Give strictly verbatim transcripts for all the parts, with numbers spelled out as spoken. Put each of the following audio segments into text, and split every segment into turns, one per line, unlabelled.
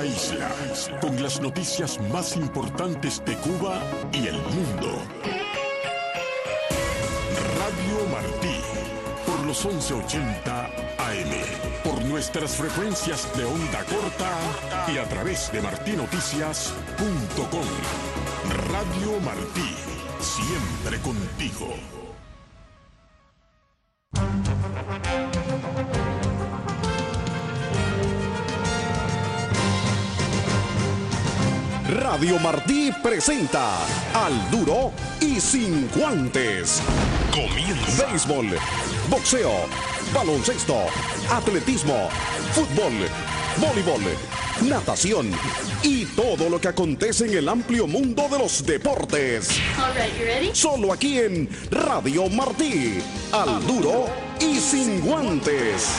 la isla, con las noticias más importantes de Cuba y el mundo. Radio Martí, por los once ochenta A M, por nuestras frecuencias de onda corta y a través de martí noticias punto com. Radio Martí, siempre contigo.
Radio Martí presenta Al Duro y Sin Guantes. Comienza. Béisbol, boxeo, baloncesto, atletismo, fútbol, voleibol, natación y todo lo que acontece en el amplio mundo de los deportes.
All right, you ready?
Solo aquí en Radio Martí. Al Duro y Sin Guantes.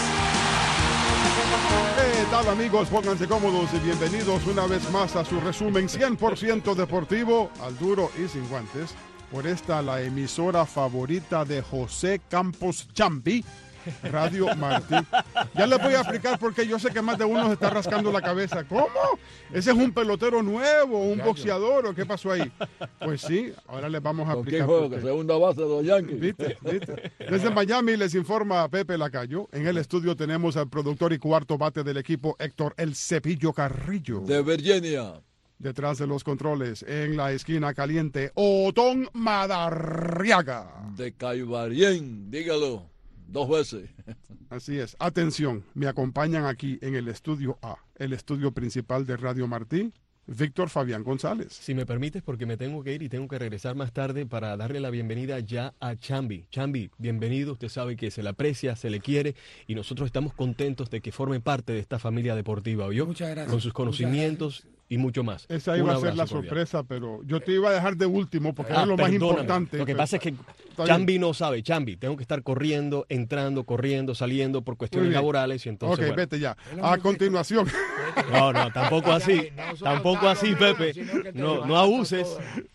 ¿Qué tal, amigos? Pónganse cómodos y bienvenidos una vez más a su resumen cien por ciento deportivo, Al Duro y Sin Guantes, por esta la emisora favorita de José Campos Chambi, Radio Martí. Ya les voy a explicar porque yo sé que más de uno se está rascando la cabeza. ¿Cómo? ¿Ese es un pelotero nuevo, un boxeador o qué pasó ahí? Pues sí, ahora les vamos a
¿Con
explicar.
quién juega? Segunda base de los Yankees.
¿Viste? ¿Viste? Desde Miami les informa Pepe Lacayo. En el estudio tenemos al productor y cuarto bate del equipo, Héctor El Cepillo Carrillo.
De Virginia.
Detrás de los controles, en la esquina caliente, Otón Madarriaga.
De Caibarien, dígalo. Dos veces.
Así es. Atención, me acompañan aquí en el estudio A, el estudio principal de Radio Martí, Víctor Fabián González.
Si me permites, porque me tengo que ir y tengo que regresar más tarde para darle la bienvenida ya a Chambi. Chambi, bienvenido. Usted sabe que se le aprecia, se le quiere y nosotros estamos contentos de que forme parte de esta familia deportiva, ¿oyó?
Muchas gracias.
Con sus conocimientos y mucho más.
Esa iba
Un
a ser la
abrazo cordial.
sorpresa, pero yo te iba a dejar de último porque
Ah,
es lo más
perdóname.
importante.
Lo que
pero-
pasa es que
Está
Chambi
bien.
no sabe. Chambi, tengo que estar corriendo, entrando, corriendo, saliendo por
Muy
cuestiones
bien.
laborales y entonces,
Ok,
bueno.
vete ya. A continuación.
No, no, tampoco así. Tampoco así, Pepe. No, no abuses.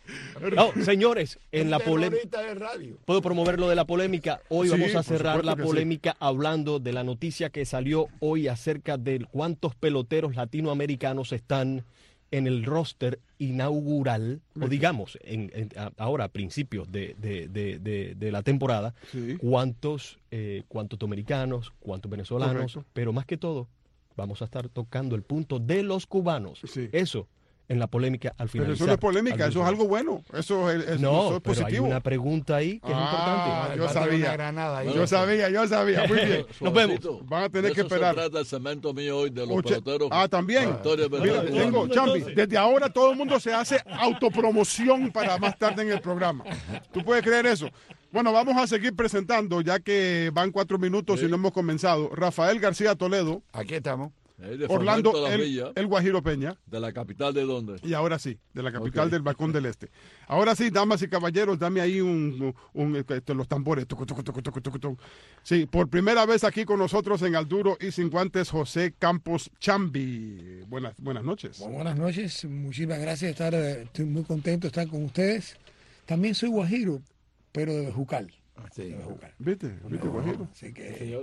No, señores, en la polémica. ¿Puedo promover lo de la polémica? Hoy
Sí,
vamos a
por
cerrar
supuesto
la
que sí.
polémica hablando de la noticia que salió hoy acerca de cuántos peloteros latinoamericanos están en el roster inaugural, o digamos, en, en- a- ahora a principios de, de- de- de- de la temporada,
Sí.
cuántos, eh, cuántos dominicanos, cuántos venezolanos,
Correcto.
pero más que todo, vamos a estar tocando el punto de los cubanos.
Sí.
Eso en la polémica al final.
Pero eso no es polémica, eso es algo bueno. Eso es, es-
No,
eso es
pero
positivo.
hay una pregunta ahí que es
Ah,
importante.
yo sabía.
Granada,
Yo sabía, yo sabía. Muy bien.
Nos vemos.
Suavecito.
Van a tener
De
que
eso
esperar.
se trata el segmento mío hoy de los
Oche-
peloteros.
Ah, también.
Victoria
Mira,
Venezuela.
tengo, Chambi, desde ahora todo el mundo se hace autopromoción para más tarde en el programa. ¿Tú puedes creer eso? Bueno, vamos a seguir presentando, ya que van cuatro minutos
Sí.
y no hemos comenzado. Rafael García Toledo,
Aquí estamos.
Eh, de
Orlando,
Fomento La
el,
Villa,
el Guajiro Peña,
de la capital de dónde.
y ahora sí, de la capital
Ok.
del Balcón del Este. Ahora sí, damas y caballeros, dame ahí un, un, un- este, los tambores. Tucu, tucu, tucu, tucu, tucu, tucu. Sí, por primera vez aquí con nosotros en Al Duro y Sin Guantes, José Campos Chambi. Buenas, buenas noches.
Bueno, buenas noches, muchísimas gracias de estar, eh, estoy muy contento de estar con ustedes. También soy guajiro, pero de Bejucal. De Bejucal.
¿Viste? ¿Viste, Guajiro?
Así que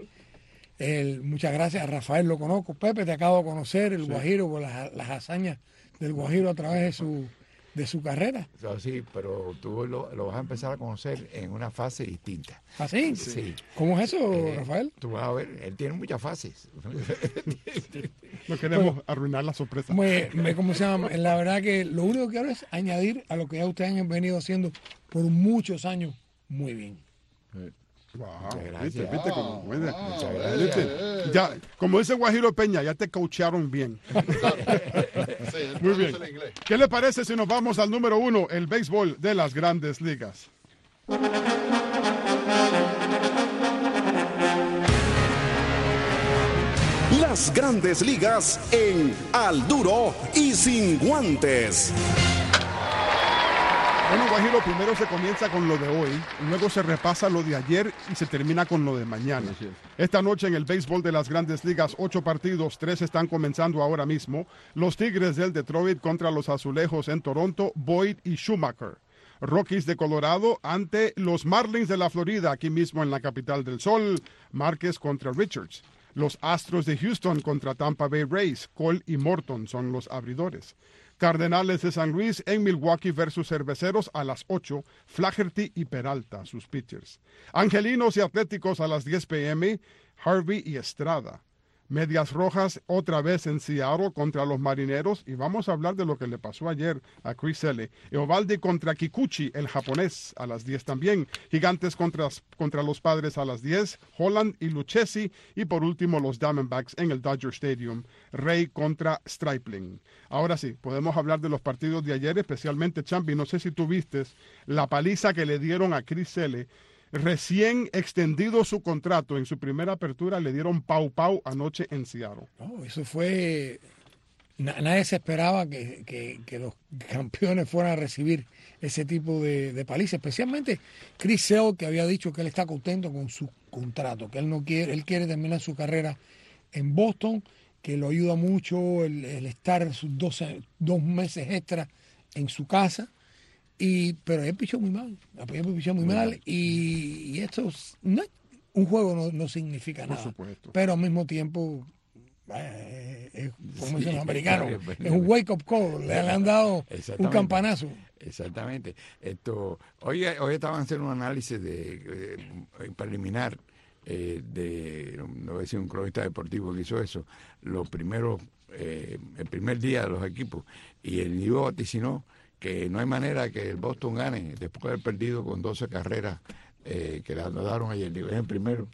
el- muchas gracias a Rafael, lo conozco. Pepe, te acabo de conocer, el guajiro, por las, las hazañas del guajiro a través de su, de su carrera.
So, sí, pero tú lo, lo vas a empezar a conocer en una fase distinta.
¿Así?
Sí.
¿Cómo es eso,
Eh,
Rafael?
Tú vas a ver, él tiene muchas fases.
No queremos arruinar la sorpresa.
Me, me- ¿Cómo se llama? La verdad que lo único que quiero es añadir a lo que ya ustedes han venido haciendo por muchos años muy bien.
Wow,
Muchas
¿viste?
gracias.
¿Viste cómo? ¿Viste?
Muchas gracias.
¿Viste? Ya, como dice Guajiro Peña, ya te coacharon bien. Muy bien. ¿Qué le parece si nos vamos al número uno, el béisbol de las Grandes Ligas?
Las Grandes Ligas en Al Duro y Sin Guantes.
Bueno, Guajiro, primero se comienza con lo de hoy, luego se repasa lo de ayer y se termina con lo de mañana.
Así es.
Esta noche en el béisbol de las Grandes Ligas, ocho partidos, tres están comenzando ahora mismo. Los Tigres del Detroit contra los Azulejos en Toronto, Boyd y Schumacher. Rockies de Colorado ante los Marlins de la Florida, aquí mismo en la capital del sol, Márquez contra Richards. Los Astros de Houston contra Tampa Bay Rays. Cole y Morton son los abridores. Cardenales de San Luis en Milwaukee versus Cerveceros a las ocho. Flaherty y Peralta, sus pitchers. Angelinos y Atléticos a las diez p m Harvey y Estrada. Medias Rojas otra vez en Seattle contra los Marineros. Y vamos a hablar de lo que le pasó ayer a Chris Sale. Eovaldi contra Kikuchi, el japonés, a las diez también. Gigantes contra, contra los Padres a las diez. Holland y Lucchesi. Y por último los Diamondbacks en el Dodger Stadium. Rey contra Stripling. Ahora sí, podemos hablar de los partidos de ayer, especialmente, Champi, no sé si tú viste la paliza que le dieron a Chris Sale. Recién extendido su contrato, en su primera apertura le dieron pau pau anoche en Seattle.
No, eso fue... Na- nadie se esperaba que, que, que los campeones fueran a recibir ese tipo de, de paliza, especialmente Chris Sale, que había dicho que él está contento con su contrato, que él no quiere, él quiere terminar su carrera en Boston, que lo ayuda mucho el, el estar sus doce, dos meses extra en su casa. Y, pero él pichó muy mal, él pichó muy mal y, y esto no, un juego no, no significa
Por
nada,
supuesto.
pero al mismo tiempo eh, es, como dicen los americanos,
es verdad.
es un wake up call, le, le han dado un
Exactamente.
campanazo.
Exactamente. Esto, hoy, hoy estaban haciendo un análisis de, eh, preliminar eh, de, no voy a decir un cronista deportivo que hizo eso, los primeros, eh, el primer día de los equipos, y el individuo vaticinó que no hay manera que el Boston gane después de haber perdido con doce carreras eh, que le anotaron ayer. Digo, es el primero.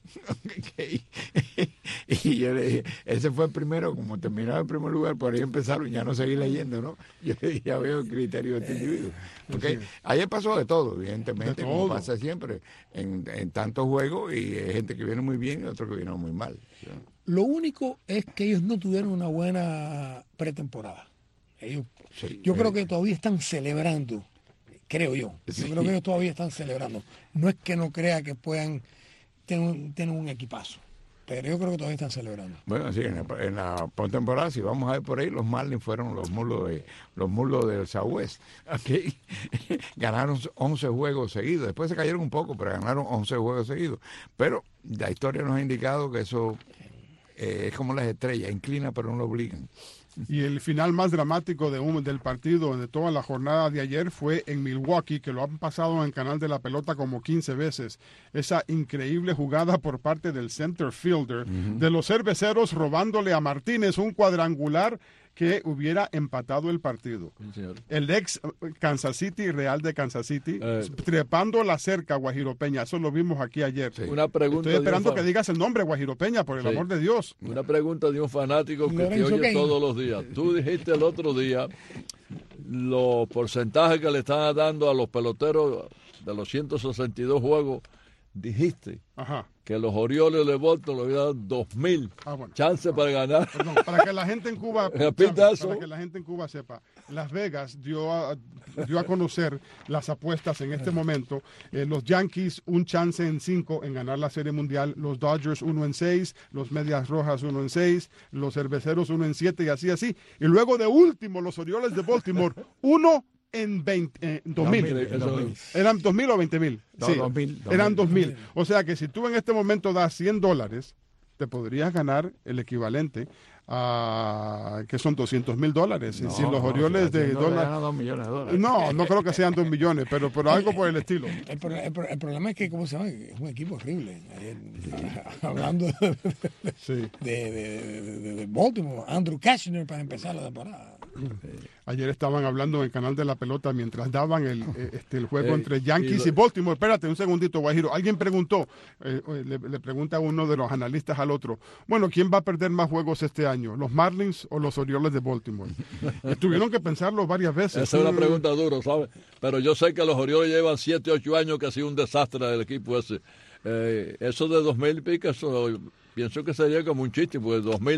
Y yo le dije, ese fue el primero, como terminaba en primer lugar, por ahí empezaron, ya no seguí leyendo, ¿no? Yo le dije, ya veo el criterio de este individuo. Porque ayer pasó de todo, evidentemente,
De
como
todo.
pasa siempre, en, en tantos juegos, y hay gente que viene muy bien y otros que vienen muy mal. ¿Sí?
Lo único es que ellos no tuvieron una buena pretemporada. Ellos,
Sí,
yo
eh,
creo que todavía están celebrando, creo yo. Yo
Sí.
creo que ellos todavía están celebrando. No es que no crea que puedan tener un, tener un equipazo, pero yo creo que todavía están celebrando.
Bueno, sí, en la, en la postemporada, si vamos a ver por ahí, los Marlins fueron los mulos de los mulos del Southwest. Okay. Ganaron once juegos seguidos. Después se cayeron un poco, pero ganaron once juegos seguidos. Pero la historia nos ha indicado que eso eh, es como las estrellas, inclina pero no lo obligan.
Y el final más dramático de un, del partido de toda la jornada de ayer fue en Milwaukee, que lo han pasado en el canal de la pelota como quince veces. Esa increíble jugada por parte del center fielder uh-huh. de los Cerveceros, robándole a Martínez un cuadrangular que hubiera empatado el partido.
Sí,
el ex Kansas City, Real de Kansas City,
eh,
trepando la cerca, Guajiro Peña. Eso lo vimos aquí ayer.
Sí. Una pregunta.
Estoy esperando que digas el nombre, Guajiro Peña, por el sí. amor de Dios.
Una pregunta de un fanático que
Lorenzo
te oye
Kane.
todos los días. Tú dijiste el otro día los porcentajes que le están dando a los peloteros de los ciento sesenta y dos juegos. Dijiste
Ajá.
que los Orioles de Boston le habían dos mil
ah, bueno.
chances para ganar.
Perdón, para que la gente en Cuba
Repita eso.
Para que la gente en Cuba sepa, Las Vegas dio a, dio a conocer las apuestas en este momento. Eh, los Yankees un chance en cinco en ganar la Serie Mundial, los Dodgers uno en seis, los Medias Rojas uno en seis, los Cerveceros uno en siete y así así. Y luego de último los Orioles de Baltimore uno en veinte, eh, dos mil. ¿Eran dos mil o veinte mil?
No,
sí,
dos mil, dos
eran
mil.
dos mil. O sea que si tú en este momento das cien dólares, te podrías ganar el equivalente a que son doscientos mil dólares.
No,
si los
no,
Orioles
si
de dólares.
dos millones de dólares.
No, no creo que sean dos millones, pero, pero algo por el estilo.
El, pro, el, pro, el problema es que, ¿cómo se llama? Es un equipo horrible. Ayer, hablando de,
sí.
de, de, de, de Baltimore, Andrew Cashner para empezar la temporada.
Ayer estaban hablando en el canal de la pelota mientras daban el, este, el juego
eh,
entre Yankees y, lo... y Baltimore. Espérate un segundito, Guajiro. Alguien preguntó, eh, le, le pregunta a uno de los analistas al otro, bueno, ¿quién va a perder más juegos este año? ¿Los Marlins o los Orioles de Baltimore? Y tuvieron que pensarlo varias veces.
Esa es una pregunta dura, ¿sabes? Pero yo sé que los Orioles llevan siete, ocho años que ha sido un desastre del equipo ese. Eh, eso de dos mil y pico, eso pienso que sería como un chiste, pues dos mil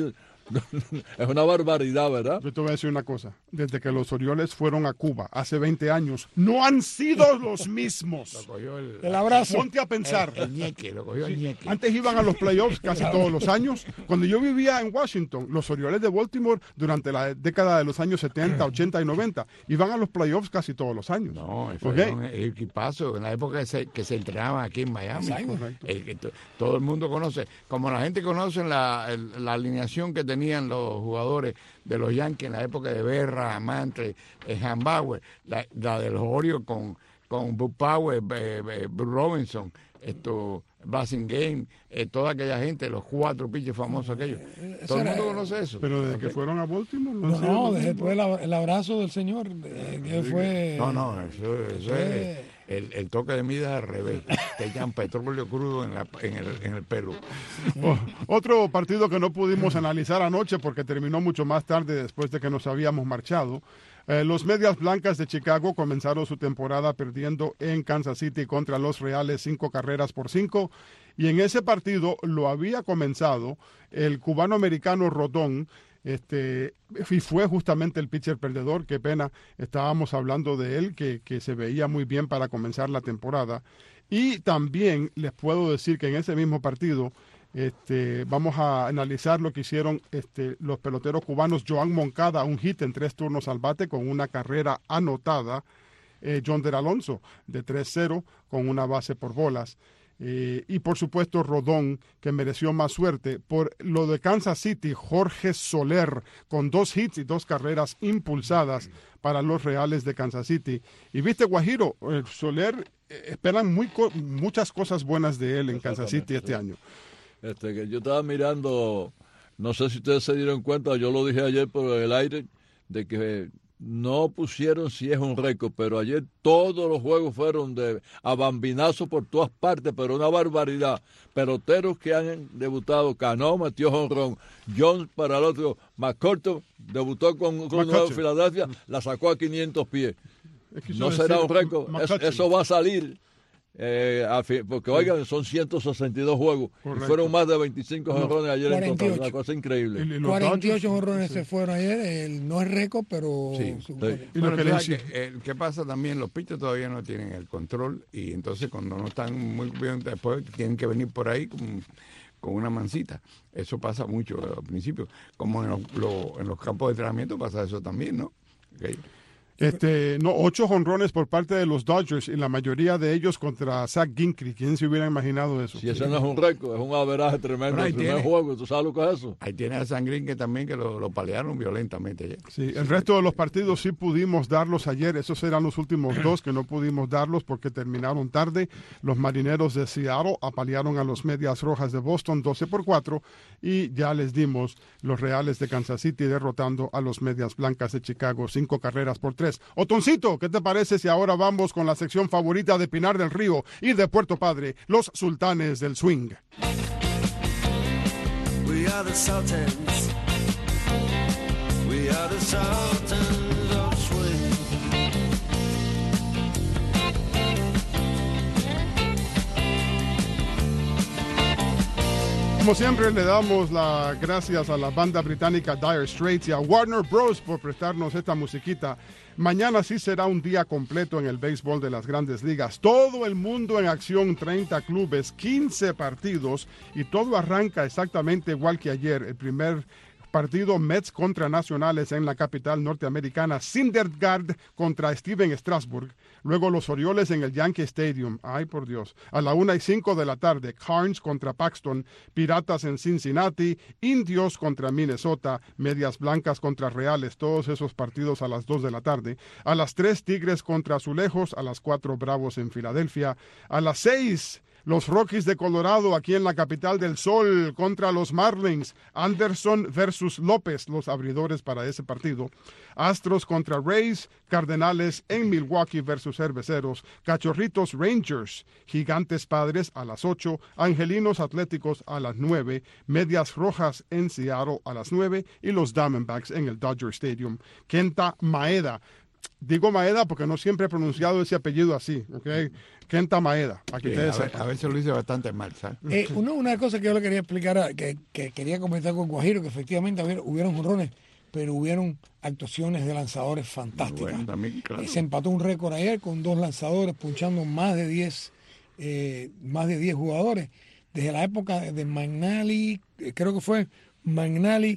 Es una barbaridad, ¿verdad?
Yo te voy a decir una cosa. Desde que los Orioles fueron a Cuba hace veinte años, no han sido los mismos.
Lo cogió el,
El abrazo.
Ponte a pensar.
el, el ñeque, lo cogió el ñeque.
Antes iban a los playoffs casi todos los años. Cuando yo vivía en Washington, los Orioles de Baltimore, durante la década de los años setenta, ochenta y noventa, iban a los playoffs casi todos los años.
No, fue
¿Ok?
un equipazo en la época que se, que se entrenaban aquí en Miami.
Correcto.
El que to- todo el mundo conoce, como la gente conoce la, el- la alineación que tenían los jugadores de los Yankees en la época de Berra, Mantle, eh, Hambauer, la, la de los Orioles con, con Bud Powell, eh, eh, Bruce Robinson, esto, Blasingame, eh, toda aquella gente, los cuatro pitchers famosos aquellos. Todo el mundo conoce eso.
Pero desde
¿Ok?
que fueron a Baltimore, no,
No,
han sido
no,
los
desde
mismos.
después el, ab- el abrazo del señor, eh, que fue...
No, no, eso, eso es el, el toque de Midas al revés. Te echan petróleo crudo en, la, en, el, en el pelo.
Oh, otro partido que no pudimos analizar anoche porque terminó mucho más tarde después de que nos habíamos marchado. Eh, los Medias Blancas de Chicago comenzaron su temporada perdiendo en Kansas City contra los Reales cinco carreras por cinco. Y en ese partido lo había comenzado el cubano-americano Rodón. Este, y fue justamente el pitcher perdedor. Qué pena, estábamos hablando de él, que, que se veía muy bien para comenzar la temporada. Y también les puedo decir que en ese mismo partido este, vamos a analizar lo que hicieron este, los peloteros cubanos. Joan Moncada, un hit en tres turnos al bate con una carrera anotada. Eh, John Del Alonso de tres cero con una base por bolas. Eh, y por supuesto Rodón, que mereció más suerte. Por lo de Kansas City, Jorge Soler con dos hits y dos carreras impulsadas para los Reales de Kansas City. Y viste, Guajiro, eh, Soler, eh, esperan muy co- muchas cosas buenas de él en Kansas City este año.
Este, que yo estaba mirando, no sé si ustedes se dieron cuenta, yo lo dije ayer por el aire, de que no pusieron si es un récord, pero ayer todos los juegos fueron de a bambinazo por todas partes, pero una barbaridad. Peloteros que han debutado, Cano metió jonrón, Jones para el otro, McCutcheon debutó con, con Nueva Filadelfia, la sacó a quinientos pies.
Es que
No
eso
será
es-
un récord,
McCutcheon.
eso, eso va a salir. Eh, al fin- porque oigan, son ciento sesenta y dos juegos
Correcto.
y fueron más de veinticinco jonrones ayer en total,
cuarenta y ocho.
una cosa increíble.
Y- y los
cuarenta y ocho
Dodgers,
jonrones
sí.
se fueron ayer, el- no es récord, pero...
Sí,
su-
sí.
Y lo
Bueno,
que
tú
le
sabes
decía-
que, eh, ¿qué pasa también? Los pitchers todavía no tienen el control y entonces cuando no están muy bien, después tienen que venir por ahí con, con una mancita. Eso pasa mucho al principio. Como en los, lo- en los campos de entrenamiento pasa eso también, ¿no? Okay.
Este, no, ocho jonrones por parte de los Dodgers y la mayoría de ellos contra Zach Ginkley. ¿Quién se hubiera imaginado eso?
Si ese no es un récord, es un averaje tremendo.
Bueno, ahí
El primer
tiene-
juego, ¿tú sabes lo que es eso?
Ahí tiene a Sangrín que también que lo, lo palearon violentamente ayer.
Sí, el resto de los partidos sí pudimos darlos ayer. Esos eran los últimos dos que no pudimos darlos porque terminaron tarde. Los Marineros de Seattle apalearon a los Medias Rojas de Boston doce por cuatro y ya les dimos los Reales de Kansas City derrotando a los Medias Blancas de Chicago cinco carreras por tres. Otoncito, ¿qué te parece si ahora vamos con la sección favorita de Pinar del Río y de Puerto Padre, los Sultanes del Swing?
We are the Sultans. We are the Sultans of Swing.
Como siempre, le damos las gracias a la banda británica Dire Straits y a Warner Bros. Por prestarnos esta musiquita. Mañana sí será un día completo en el béisbol de las Grandes Ligas. Todo el mundo en acción, treinta clubes, quince partidos y todo arranca exactamente igual que ayer. El primer partido, Mets contra Nacionales en la capital norteamericana, Syndergaard contra Steven Strasburg. Luego los Orioles en el Yankee Stadium. Ay, por Dios. A la una y cinco de la tarde, Carnes contra Paxton, Piratas en Cincinnati, Indios contra Minnesota, Medias Blancas contra Reales, todos esos partidos a las dos de la tarde. A las tres, Tigres contra Azulejos, a las cuatro, Bravos en Filadelfia. A las seis, los Rockies de Colorado aquí en la capital del sol contra los Marlins. Anderson versus López, los abridores para ese partido. Astros contra Rays, Cardenales en Milwaukee versus Cerveceros, Cachorritos Rangers, Gigantes Padres a las ocho, Angelinos Atléticos a las nueve, Medias Rojas en Seattle a las nueve y los Diamondbacks en el Dodger Stadium. Kenta Maeda digo Maeda porque no siempre he pronunciado ese apellido así, ¿ok? Kenta Maeda, para que
Sí,
ustedes
a, ve-
sepan.
a veces lo hice bastante mal, ¿sabes?
Eh, una, una cosa que yo le quería explicar, a- que, que quería comentar con Guajiro, que efectivamente hubier- hubieron jonrones, pero hubieron actuaciones de lanzadores fantásticas.
Bueno, también, claro.
Eh, Se empató un récord ayer con dos lanzadores punchando más de diez, eh, más de diez jugadores. Desde la época de McNally, eh, creo que fue McNally,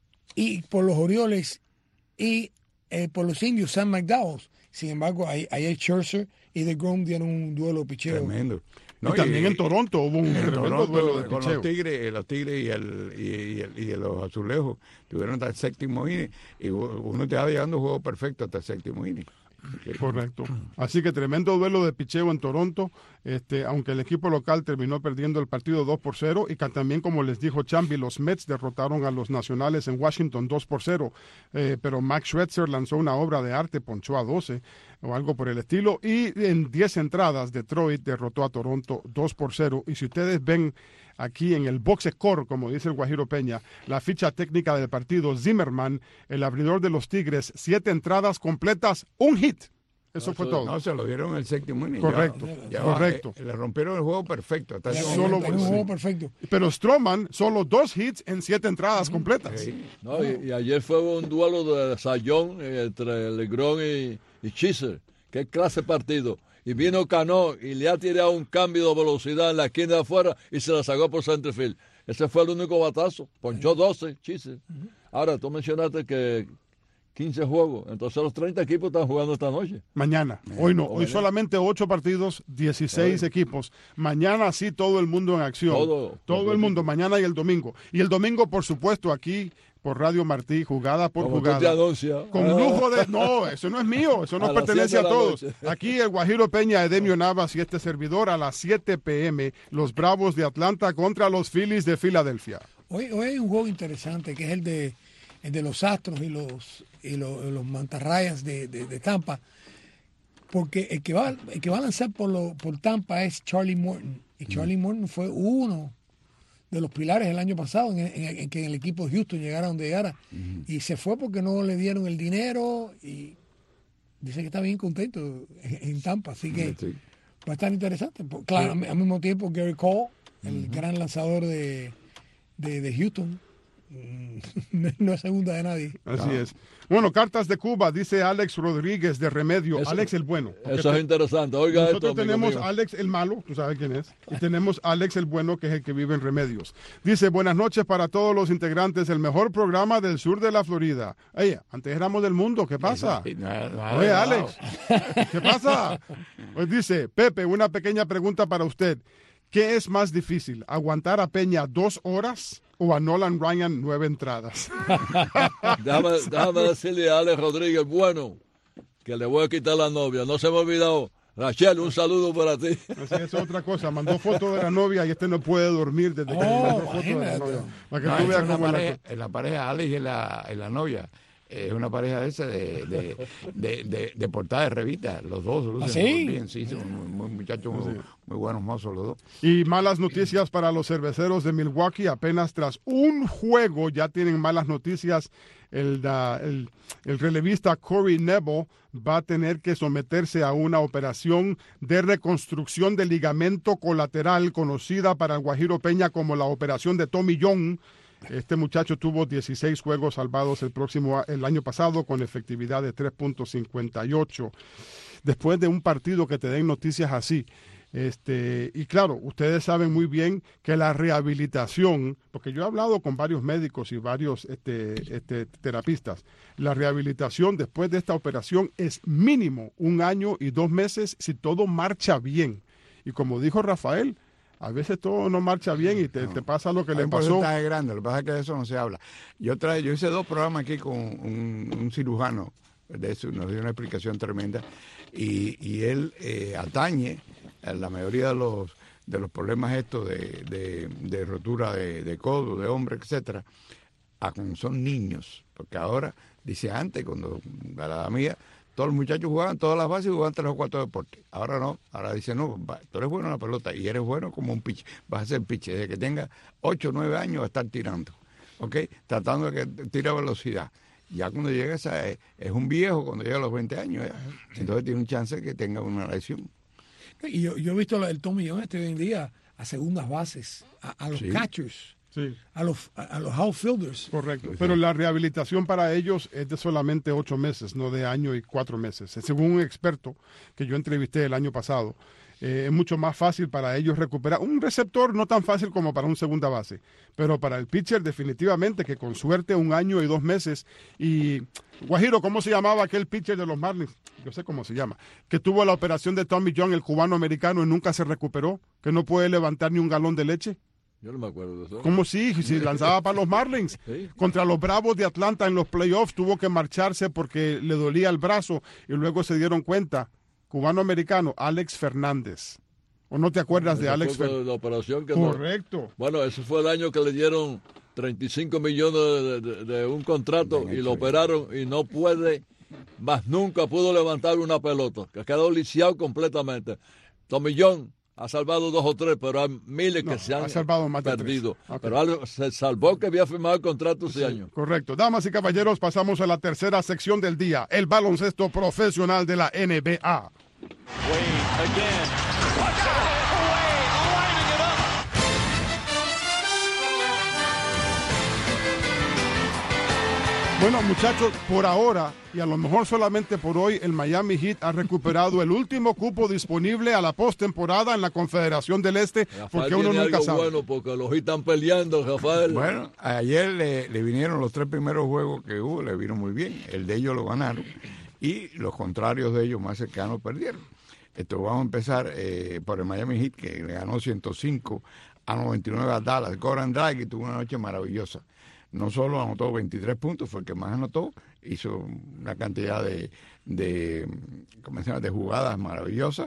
y por los Orioles y eh, por los Indios, Sam McDowell. Sin embargo, ahí- ayer Scherzer y DeGrom dieron un duelo de picheo.
Tremendo.
Y también en Toronto hubo un
en
tremendo
Toronto,
duelo de
con
picheo.
los tigres, los tigres y, el, y, y el- y los azulejos tuvieron hasta el séptimo inning y uno te va llegando un juego perfecto hasta el séptimo inning.
Correcto. Así que tremendo duelo de picheo en Toronto, este, aunque el equipo local terminó perdiendo el partido dos por cero y que también, como les dijo Chambi, los Mets derrotaron a los Nacionales en Washington dos por cero, eh, pero Max Scherzer lanzó una obra de arte, ponchó a doce o algo por el estilo, y en diez entradas Detroit derrotó a Toronto dos por cero, y si ustedes ven aquí en el box score, como dice el Guajiro Peña, la ficha técnica del partido, Zimmerman, el abridor de los Tigres, siete entradas completas, un hit. Eso
No,
fue
eso-
todo.
No, se lo dieron en el séptimo inning.
Correcto,
Ya- ya,
correcto.
eh, le rompieron el juego perfecto. Hasta ese
Ya,
Solo-
momento.
en un
sí.
juego perfecto.
Pero Stroman, solo dos hits en siete entradas completas.
Sí.
No, y, y ayer fue un duelo de Sayón eh, entre LeGrom y, y Chisholm. Qué clase de partido. Y vino Cano y le ha tirado un cambio de velocidad en la esquina de afuera y se la sacó por centerfield. Ese fue el único batazo. Ponchó doce, Chisholm. Ahora, tú mencionaste que quince juegos. Entonces los treinta equipos están jugando esta noche.
Mañana. Hoy no.
o
Hoy
mañana.
solamente ocho partidos, dieciséis equipos. Mañana sí todo el mundo en acción.
Todo.
Todo el mundo. Mañana y el domingo. Y el domingo, por supuesto, aquí por Radio Martí, jugada por
Como tú te
jugada.
anuncias.
Con
Ah.
lujo de... No, eso no es mío, eso
A
nos
las
pertenece
siete
a
de la
todos.
noche.
Aquí el Guajiro Peña, Edemio Navas y este servidor a las siete pe eme, los Bravos de Atlanta contra los Phillies de Filadelfia.
Hoy, hoy hay un juego interesante que es el de, el de los Astros y los, y los, los Mantarrayas de, de, de Tampa. Porque el que va, el que va a lanzar por, lo, por Tampa es Charlie Morton. Y Charlie Morton fue uno de los pilares el año pasado en, en- en que el equipo de Houston llegara donde llegara. Y se fue porque no le dieron el dinero y dice que está bien contento en, en Tampa. Así que
Sí.
va a estar interesante. Pues, claro, al, al mismo tiempo Gary Cole, el gran lanzador de, de, de Houston, mm, no es segunda de nadie.
Así es. Bueno, cartas de Cuba, dice Alex Rodríguez de Remedio.
Eso-
Alex el bueno. Porque
Eso es interesante. Oiga esto,
nosotros
amigo
tenemos
mío.
Alex el malo, tú sabes quién es, y tenemos Alex el bueno, que es el que vive en Remedios. Dice, buenas noches para todos los integrantes, el mejor programa del sur de la Florida. Oye, antes éramos del mundo, ¿qué pasa?
Sí, nada- nada
Oye,
de
Alex, ¿qué pasa? Pues dice, Pepe, una pequeña pregunta para usted. ¿Qué es más difícil, aguantar a Peña dos horas o a Nolan Ryan nueve entradas?
Déjame, déjame decirle a Alex Rodríguez, bueno, que le voy a quitar la novia. No se me ha olvidado. Rachel, un saludo para ti.
Esa es otra cosa. Mandó foto de la novia y este no puede dormir desde que le
Oh,
mandó foto de la
imagínate.
novia. Para que
No,
tú
es
veas
una
cómo es la
pareja,
cosa.
la pareja Alex y la, y la novia. Es una pareja de esa de, de, de, de, de portada de revista. Los dos lucen
¿Ah, sí?
muy bien, sí, son muy, muy muchachos, muy, muy buenos mozos los dos.
Y malas noticias para los cerveceros de Milwaukee. Apenas tras un juego ya tienen malas noticias. El, da- el, el relevista Corey Neville va a tener que someterse a una operación de reconstrucción del ligamento colateral conocida para el Guajiro Peña como la operación de Tommy John. Este muchacho tuvo dieciséis juegos salvados el próximo a- el año pasado con efectividad de tres punto cincuenta y ocho. Después de un partido que te den noticias así, este, y claro, ustedes saben muy bien que la rehabilitación, porque yo he hablado con varios médicos y varios este, este, terapistas, la rehabilitación después de esta operación es mínimo un año y dos meses si todo marcha bien. Y como dijo Rafael, a veces todo no marcha bien y te, te pasa lo que
Hay
le
un
pasó.
porcentaje grande, lo que pasa es que de eso no se habla. Yo traje, yo hice dos programas aquí con un, un cirujano, de eso nos dio una explicación tremenda, y, y él eh, atañe a la mayoría de los de los problemas estos de, de, de rotura de, de codo, de hombro, etcétera, a cuando son niños, porque ahora, dice antes, cuando a la edad mía, todos los muchachos jugaban todas las bases y jugaban tres o cuatro deportes. Ahora no, ahora dice, no, va, tú eres bueno en la pelota y eres bueno como un pitch, vas a ser pitch. Desde que tenga ocho o nueve años va a estar tirando, ¿ok? Tratando de que tire a velocidad. Ya cuando llega esa, es, es un viejo cuando llega a los veinte años. ¿eh? Entonces tiene un chance de que tenga una lesión.
Y yo, yo he visto el Tommy John este hoy en día a segundas bases, a, a los
Sí.
catchers,
Sí,
a los, a, a los outfielders.
correcto. Pero la rehabilitación para ellos es de solamente ocho meses, no de año y cuatro meses. Según un experto que yo entrevisté el año pasado, eh, es mucho más fácil para ellos recuperar. Un receptor no tan fácil como para un segunda base, pero para el pitcher definitivamente que con suerte un año y dos meses. Y Guajiro, ¿cómo se llamaba aquel pitcher de los Marlins? Yo sé cómo se llama, que tuvo la operación de Tommy John, el cubano americano, y nunca se recuperó, que no puede levantar ni un galón de leche.
Yo no me acuerdo de eso.
¿Cómo sí? Si lanzaba para los Marlins.
Sí.
Contra los Bravos de Atlanta en los playoffs tuvo que marcharse porque le dolía el brazo y luego se dieron cuenta. Cubano-americano, Alex Fernández. ¿O no te acuerdas de
Esa
Alex
fue
Fernández?
la operación que no-
Correcto.
Bueno, ese fue el año que le dieron treinta y cinco millones de, de- de un contrato y lo operaron y no puede, más nunca pudo levantar una pelota, que ha quedado lisiado completamente. Tommy John ha salvado dos o tres, pero hay miles
No,
que se han
ha salvado más de
perdido.
tres. Ok.
Pero algo, se salvó que había firmado el contrato ese año.
Correcto. Damas y caballeros, pasamos a la tercera sección del día, el baloncesto profesional de la N B A. Bueno, muchachos, por ahora, y a lo mejor solamente por hoy, el Miami Heat ha recuperado el último cupo disponible a la postemporada en la Confederación del Este,
Rafael
porque uno
tiene
nunca
algo
sabe.
bueno porque los Heat están peleando, Rafael.
Bueno, ayer le, le vinieron los tres primeros juegos que hubo, le vino muy bien. El de ellos lo ganaron y los contrarios de ellos más cercanos perdieron. Esto vamos a empezar eh, por el Miami Heat, que le ganó ciento cinco a noventa y nueve a Dallas. Goran Dragic tuvo una noche maravillosa. No solo anotó veintitrés puntos, fue el que más anotó, hizo una cantidad de, de, ¿cómo se llama?, de jugadas maravillosas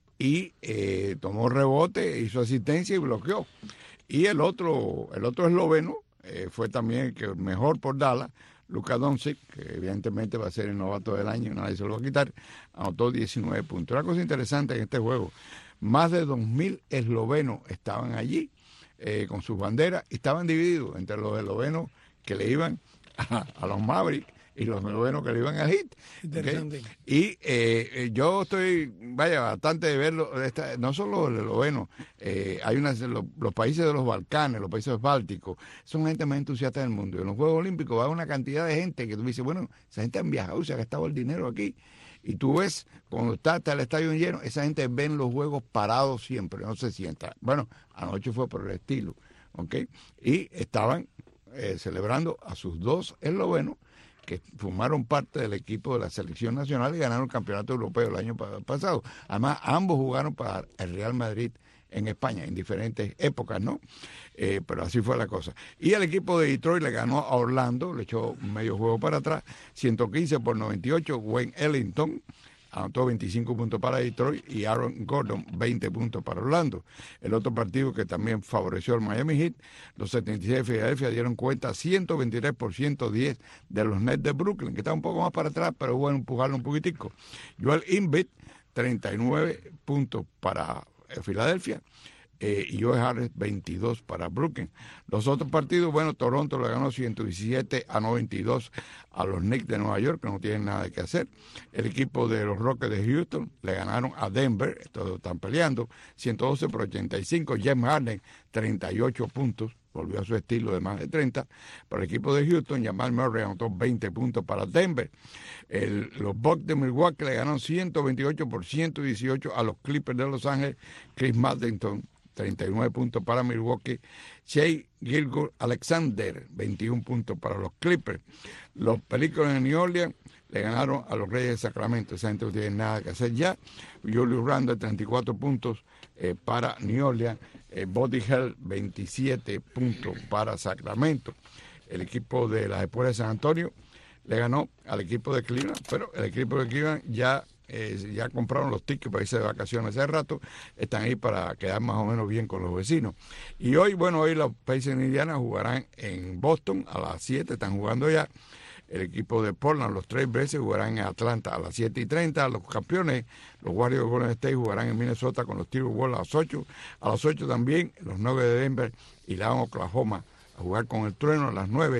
y eh, tomó rebote, hizo asistencia y bloqueó. Y el otro, el otro esloveno eh, fue también el que mejor por Dallas, Luka Doncic, que evidentemente va a ser el novato del año, nadie se lo va a quitar, anotó diecinueve puntos. Una cosa interesante en este juego, más de dos mil eslovenos estaban allí eh, con sus banderas y estaban divididos entre los eslovenos que le iban a, a los Mavericks y los eslovenos que le iban al Heat.
Interesante.
¿Okay? Y eh, yo estoy, vaya, bastante de verlo, esta, no solo el esloveno, eh, hay unas, los, los países de los Balcanes, los países bálticos, son gente más entusiasta del mundo. En los Juegos Olímpicos va una cantidad de gente que tú dices, bueno, esa gente han viajado, se ha gastado el dinero aquí. Y tú ves, cuando está, está el estadio lleno, esa gente ven los juegos parados siempre, no se sienta. Bueno, anoche fue por el estilo, ¿ok? Y estaban eh, celebrando a sus dos eslovenos que formaron parte del equipo de la selección nacional y ganaron el campeonato europeo el año pa- pasado. Además, ambos jugaron para el Real Madrid en España, en diferentes épocas, ¿no? Eh, pero así fue la cosa. Y el equipo de Detroit le ganó a Orlando, le echó medio juego para atrás, ciento quince por noventa y ocho. Wayne Ellington anotó veinticinco puntos para Detroit y Aaron Gordon veinte puntos para Orlando. El otro partido que también favoreció al Miami Heat, los setenta y seis de Filadelfia dieron cuenta ciento veintitrés por ciento diez de los Nets de Brooklyn, que está un poco más para atrás, pero bueno, empujarlo un poquitico. Joel Embiid, treinta y nueve puntos para Filadelfia. Eh, y Joe Harris veintidós para Brooklyn. Los otros partidos, bueno, Toronto le ganó ciento diecisiete a noventa y dos a los Knicks de Nueva York, que no tienen nada que hacer. El equipo de los Rockets de Houston le ganaron a Denver, todos están peleando, ciento doce por ochenta y cinco. James Harden, treinta y ocho puntos, volvió a su estilo de más de treinta. Para el equipo de Houston, Jamal Murray anotó veinte puntos para Denver. El, los Bucks de Milwaukee le ganaron ciento veintiocho por ciento dieciocho a los Clippers de Los Ángeles. Chris Middleton, treinta y nueve puntos para Milwaukee. Shai Gilgeous-Alexander, veintiún puntos para los Clippers. Los Pelícanos de New Orleans le ganaron a los Reyes de Sacramento. Esa gente no tiene nada que hacer ya. Julius Randle, treinta y cuatro puntos eh, para New Orleans. Eh, Buddy Hield, veintisiete puntos para Sacramento. El equipo de las Espuelas de San Antonio le ganó al equipo de Cleveland, pero el equipo de Cleveland ya Eh, ya compraron los tickets para irse de vacaciones hace rato, están ahí para quedar más o menos bien con los vecinos. Y hoy, bueno, hoy los Pacers de Indiana jugarán en Boston a las siete, están jugando ya. El equipo de Portland, los tres veces, jugarán en Atlanta a las siete y treinta. Los campeones, los Warriors de Golden State, jugarán en Minnesota con los Timberwolves a las ocho. A las ocho también, los Nuggets de Denver irán a Oklahoma a jugar con el Trueno. A las nueve,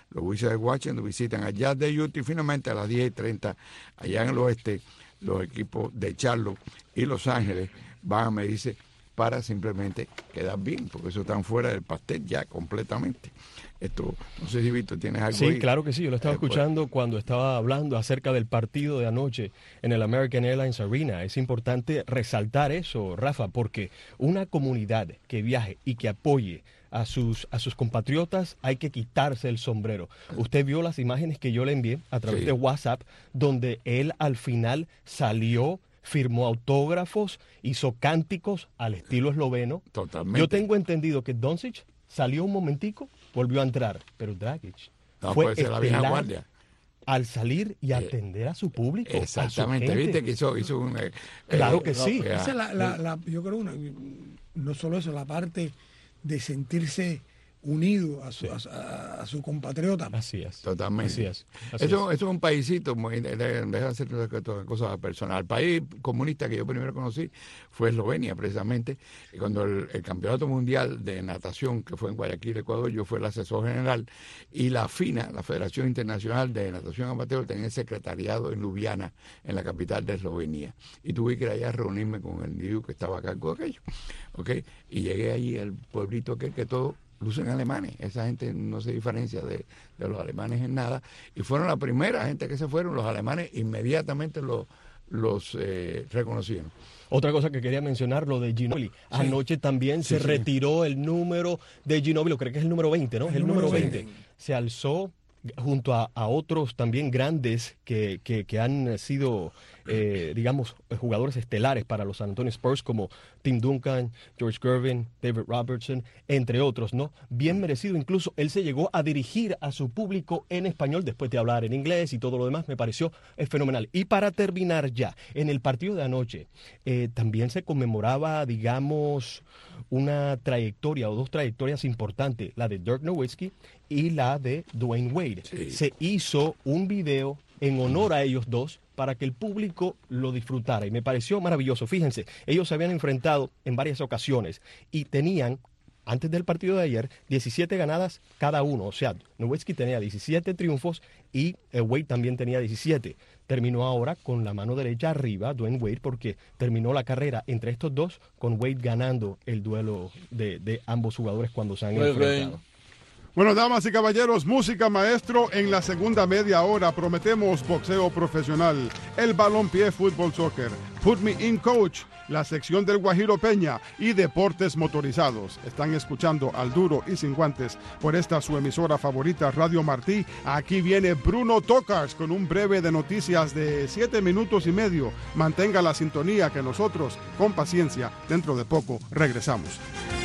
los Wizards de Washington visitan a Jazz de Utah y finalmente a las diez y treinta allá en el oeste los equipos de Charlotte y Los Ángeles van a medirse para simplemente quedar bien, porque eso están fuera del pastel ya completamente. Esto, no sé si Víctor, ¿tienes algo
Sí,
ahí?
claro que sí, yo lo estaba
Eh, pues,
escuchando cuando estaba hablando acerca del partido de anoche en el American Airlines Arena. Es importante resaltar eso, Rafa, porque una comunidad que viaje y que apoye a sus, a sus compatriotas, hay que quitarse el sombrero. Usted vio las imágenes que yo le envié a través
Sí.
de WhatsApp, donde él al final salió, firmó autógrafos, hizo cánticos al estilo esloveno.
Totalmente.
Yo tengo entendido que Doncic salió un momentico, volvió a entrar, pero Dragic
No,
fue
puede ser la vieja
estelar
guardia.
al salir y atender a su público. a su
Exactamente,
gente.
viste que hizo, hizo un... eh,
Claro
eh,
que sí.
eh,
Esa es la, la- la- yo creo, una, no solo eso, la parte de sentirse unido a su, a, a su compatriota.
Así es.
Totalmente.
Así es. Así
Eso,
es.
eso es un paísito, muy, de- de- deja de hacer toda cosa personal. El país comunista que yo primero conocí fue Eslovenia, precisamente. Y cuando el, el Campeonato Mundial de Natación, que fue en Guayaquil, Ecuador, yo fui el asesor general. Y la FINA, la Federación Internacional de Natación Amateur, tenía el secretariado en Ljubljana, en la capital de Eslovenia. Y tuve que ir allá a reunirme con el individuo que estaba acá con aquello. ¿Ok? Y llegué allí al pueblito aquel que todo lucen alemanes, esa gente no se diferencia de, de los alemanes en nada, y fueron la primera gente que se fueron, los alemanes inmediatamente los, los eh, reconocieron.
Otra cosa que quería mencionar, lo de Ginóbili. Anoche también se
sí.
retiró el número de Ginóbili, creo que es el número veinte, ¿no?
El
El, número
número
veinte. Se alzó junto a, a otros también grandes que, que, que han sido, eh, digamos, jugadores estelares para los San Antonio Spurs, como Tim Duncan, George Gervin, David Robertson, entre otros, ¿no? Bien merecido. Incluso él se llegó a dirigir a su público en español después de hablar en inglés y todo lo demás. Me pareció eh, fenomenal. Y para terminar ya, en el partido de anoche, eh, también se conmemoraba, digamos, una trayectoria o dos trayectorias importantes, la de Dirk Nowitzki y la de Dwayne Wade.
Sí.
Se hizo un video en honor a ellos dos para que el público lo disfrutara y me pareció maravilloso. Fíjense, ellos se habían enfrentado en varias ocasiones y tenían, antes del partido de ayer, diecisiete ganadas cada uno. O sea, Nowitzki tenía diecisiete triunfos y eh, Wade también tenía diecisiete. Terminó ahora con la mano derecha arriba, Dwayne Wade, porque terminó la carrera entre estos dos con Wade ganando el duelo de, de ambos jugadores cuando se han
Pues
enfrentado.
bien.
Bueno, damas y caballeros, música maestro en la segunda media hora. Prometemos boxeo profesional, el balompié fútbol soccer, Put Me In Coach, la sección del Guajiro Peña y deportes motorizados. Están escuchando Al Duro y Sin Guantes por esta su emisora favorita, Radio Martí. Aquí viene Bruno Tocars con un breve de noticias de siete minutos y medio. Mantenga la sintonía que nosotros, con paciencia, dentro de poco regresamos.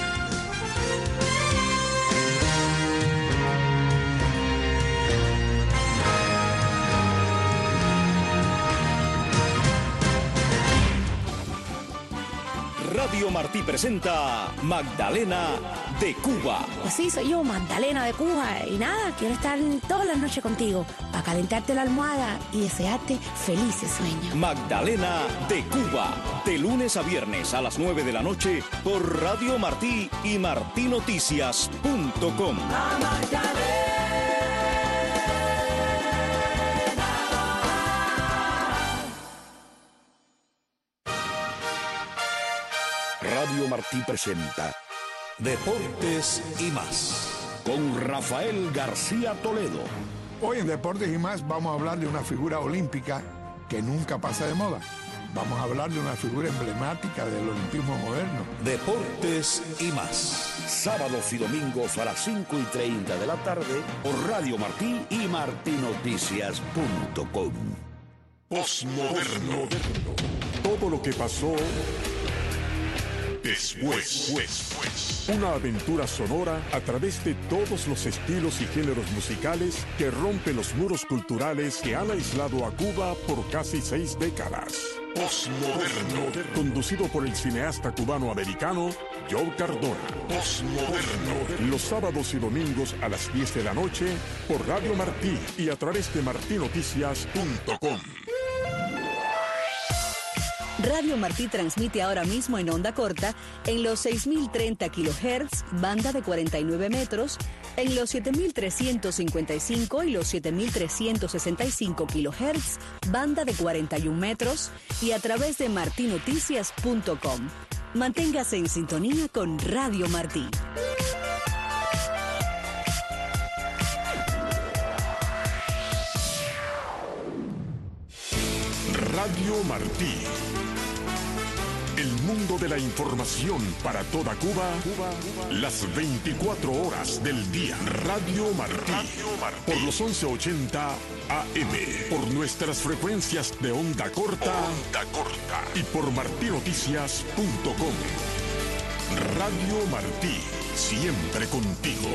Radio Martí presenta Magdalena de Cuba.
Pues sí, soy yo, Magdalena de Cuba. Y nada, quiero estar todas las noches contigo para calentarte la almohada y desearte felices sueños.
Magdalena de Cuba. De lunes a viernes a las nueve de la noche por Radio Martí y martinoticias punto com. Radio Martí presenta Deportes y más con Rafael García Toledo.
Hoy en Deportes y más vamos a hablar de una figura olímpica que nunca pasa de moda. Vamos a hablar de una figura emblemática del olimpismo moderno.
Deportes y más. Sábados y domingos a las cinco y treinta de la tarde por Radio Martí y martinoticias punto com.
Postmoderno. Todo lo que pasó después. Una aventura sonora a través de todos los estilos y géneros musicales que rompen los muros culturales que han aislado a Cuba por casi seis décadas. Postmoderno. Conducido por el cineasta cubano-americano Joe Cardona. Postmoderno. Los sábados y domingos a las diez de la noche por Radio Martí y a través de martinoticias punto com.
Radio Martí transmite ahora mismo en onda corta en los seis mil treinta kilohertz, banda de cuarenta y nueve metros, En los siete mil trescientos cincuenta y cinco y los siete mil trescientos sesenta y cinco kilohertz, banda de cuarenta y un metros y a través de marti noticias punto com. Manténgase en sintonía con Radio Martí.
Radio Martí. El mundo de la información para toda Cuba, Cuba, Cuba, las veinticuatro horas del día. Radio Martí. Radio Martí. Por los once ochenta A M. Por nuestras frecuencias de onda corta. Onda corta. Y por marti noticias punto com. Radio Martí. Siempre contigo.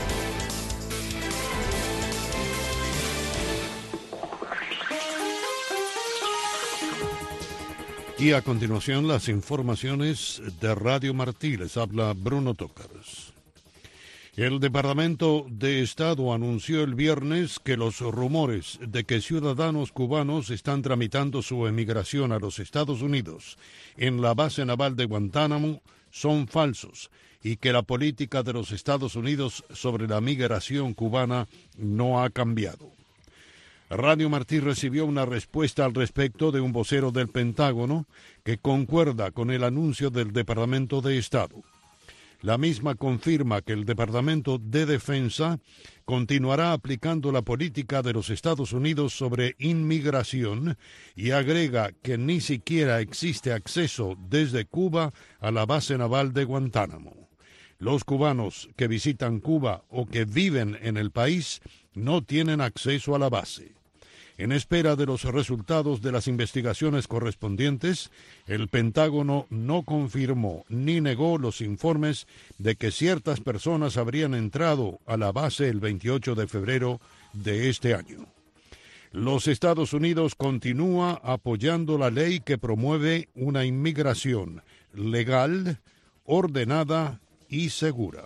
Y a continuación las informaciones de Radio Martí. Les habla Bruno Tócares. El Departamento de Estado anunció el viernes que los rumores de que ciudadanos cubanos están tramitando su emigración a los Estados Unidos en la base naval de Guantánamo son falsos y que la política de los Estados Unidos sobre la migración cubana no ha cambiado. Radio Martí recibió una respuesta al respecto de un vocero del Pentágono que concuerda con el anuncio del Departamento de Estado. La misma confirma que el Departamento de Defensa continuará aplicando la política de los Estados Unidos sobre inmigración y agrega que ni siquiera existe acceso desde Cuba a la base naval de Guantánamo. Los cubanos que visitan Cuba o que viven en el país no tienen acceso a la base. En espera de los resultados de las investigaciones correspondientes, el Pentágono no confirmó ni negó los informes de que ciertas personas habrían entrado a la base el veintiocho de febrero de este año. Los Estados Unidos continúa apoyando la ley que promueve una inmigración legal, ordenada y segura.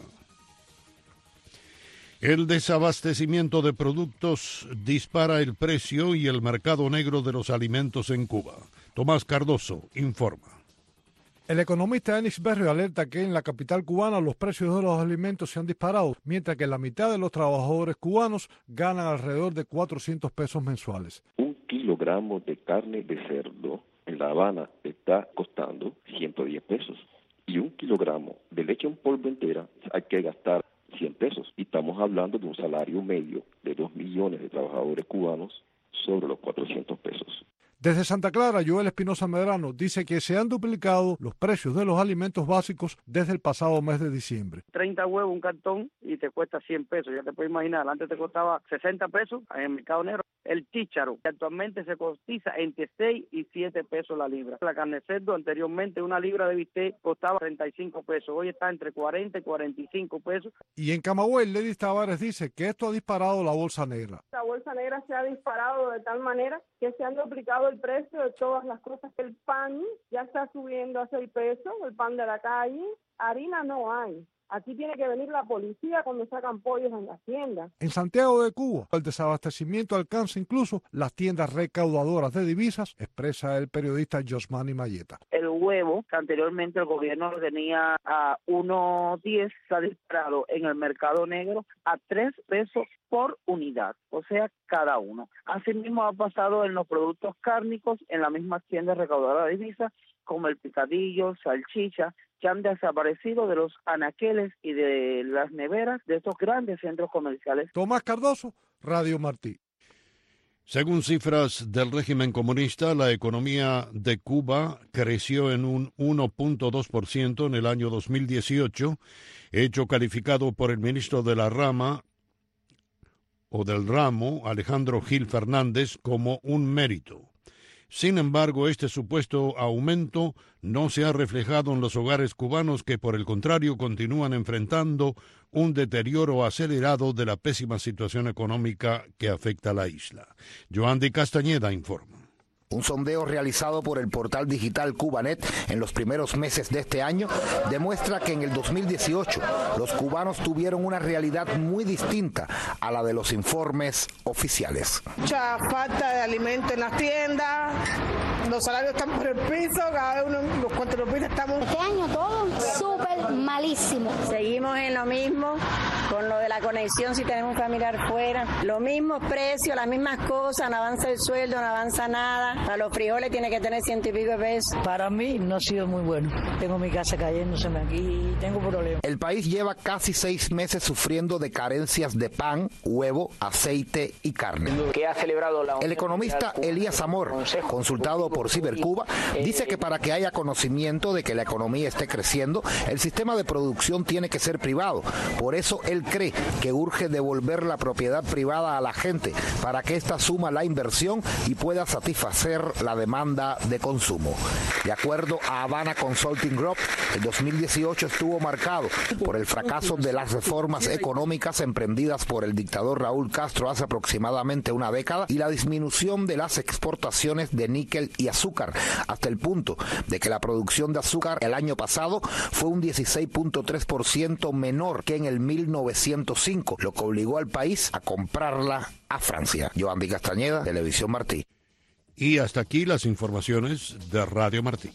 El desabastecimiento de productos dispara el precio y el mercado negro de los alimentos en Cuba. Tomás Cardoso informa.
El economista Enis Berrio alerta que en la capital cubana los precios de los alimentos se han disparado, mientras que la mitad de los trabajadores cubanos ganan alrededor de cuatrocientos pesos mensuales.
Un kilogramo de carne de cerdo en La Habana está costando ciento diez pesos y un kilogramo de leche en polvo entera hay que gastar cien pesos. Y estamos hablando de un salario medio de dos millones de trabajadores cubanos sobre los cuatrocientos pesos.
Desde Santa Clara, Joel Espinosa Medrano dice que se han duplicado los precios de los alimentos básicos desde el pasado mes de diciembre.
treinta huevos, un cartón, y te cuesta cien pesos. Ya te puedes imaginar, antes te costaba sesenta pesos en el mercado negro. El chícharo, que actualmente se cotiza entre seis y siete pesos la libra. La carne de cerdo, anteriormente una libra de bistec costaba treinta y cinco pesos. Hoy está entre cuarenta y cuarenta y cinco pesos.
Y en Camagüey, Lady Tavares dice que esto ha disparado la bolsa negra.
La bolsa negra se ha disparado de tal manera que se han duplicado el precio de todas las cosas. El pan ya está subiendo a seis pesos, el pan de la calle. Harina no hay. Aquí tiene que venir la policía cuando sacan pollos en las tiendas.
En Santiago de Cuba, el desabastecimiento alcanza incluso las tiendas recaudadoras de divisas, expresa el periodista Josmani Mayeta.
El huevo, que anteriormente el gobierno lo tenía a uno diez, se ha disparado en el mercado negro a tres pesos por unidad, o sea, cada uno. Asimismo ha pasado en los productos cárnicos, en las mismas tiendas recaudadoras de divisas, como el picadillo, salchicha, que han desaparecido de los anaqueles y de las neveras de estos grandes centros comerciales.
Tomás Cardoso, Radio Martí.
Según cifras del régimen comunista, la economía de Cuba creció en un uno punto dos por ciento en el año dos mil dieciocho, hecho calificado por el ministro de la rama o del ramo, Alejandro Gil Fernández, como un mérito. Sin embargo, este supuesto aumento no se ha reflejado en los hogares cubanos que, por el contrario, continúan enfrentando un deterioro acelerado de la pésima situación económica que afecta a la isla. Joandy Castañeda informa.
Un sondeo realizado por el portal digital Cubanet en los primeros meses de este año demuestra que en el dos mil dieciocho los cubanos tuvieron una realidad muy distinta a la de los informes oficiales.
Mucha falta de alimento en las tiendas, los salarios están por el piso, cada uno los cuantos los pisos estamos...
Este año todo súper malísimo.
Seguimos en lo mismo, con lo de la conexión si tenemos un familiar fuera. Los mismos precios, las mismas cosas, no avanza el sueldo, no avanza nada. Para los frijoles tiene que tener ciento y pico de pesos.
Para mí no ha sido muy bueno. Tengo mi casa cayéndoseme aquí y tengo problemas.
El país lleva casi seis meses sufriendo de carencias de pan, huevo, aceite y carne.
Que ha celebrado la
El economista Elías Amor, consultado por Cibercuba, dice que para que haya conocimiento de que la economía esté creciendo, el sistema de producción tiene que ser privado. Por eso él cree que urge devolver la propiedad privada a la gente para que ésta suma la inversión y pueda satisfacer la demanda de consumo. De acuerdo a Havana Consulting Group, el dos mil dieciocho estuvo marcado por el fracaso de las reformas económicas emprendidas por el dictador Raúl Castro hace aproximadamente una década y la disminución de las exportaciones de níquel y azúcar, hasta el punto de que la producción de azúcar el año pasado fue un dieciséis punto tres por ciento menor que en el mil novecientos cinco, lo que obligó al país a comprarla a Francia. Yoandi Castañeda, Televisión Martí.
Y hasta aquí las informaciones de Radio Martí.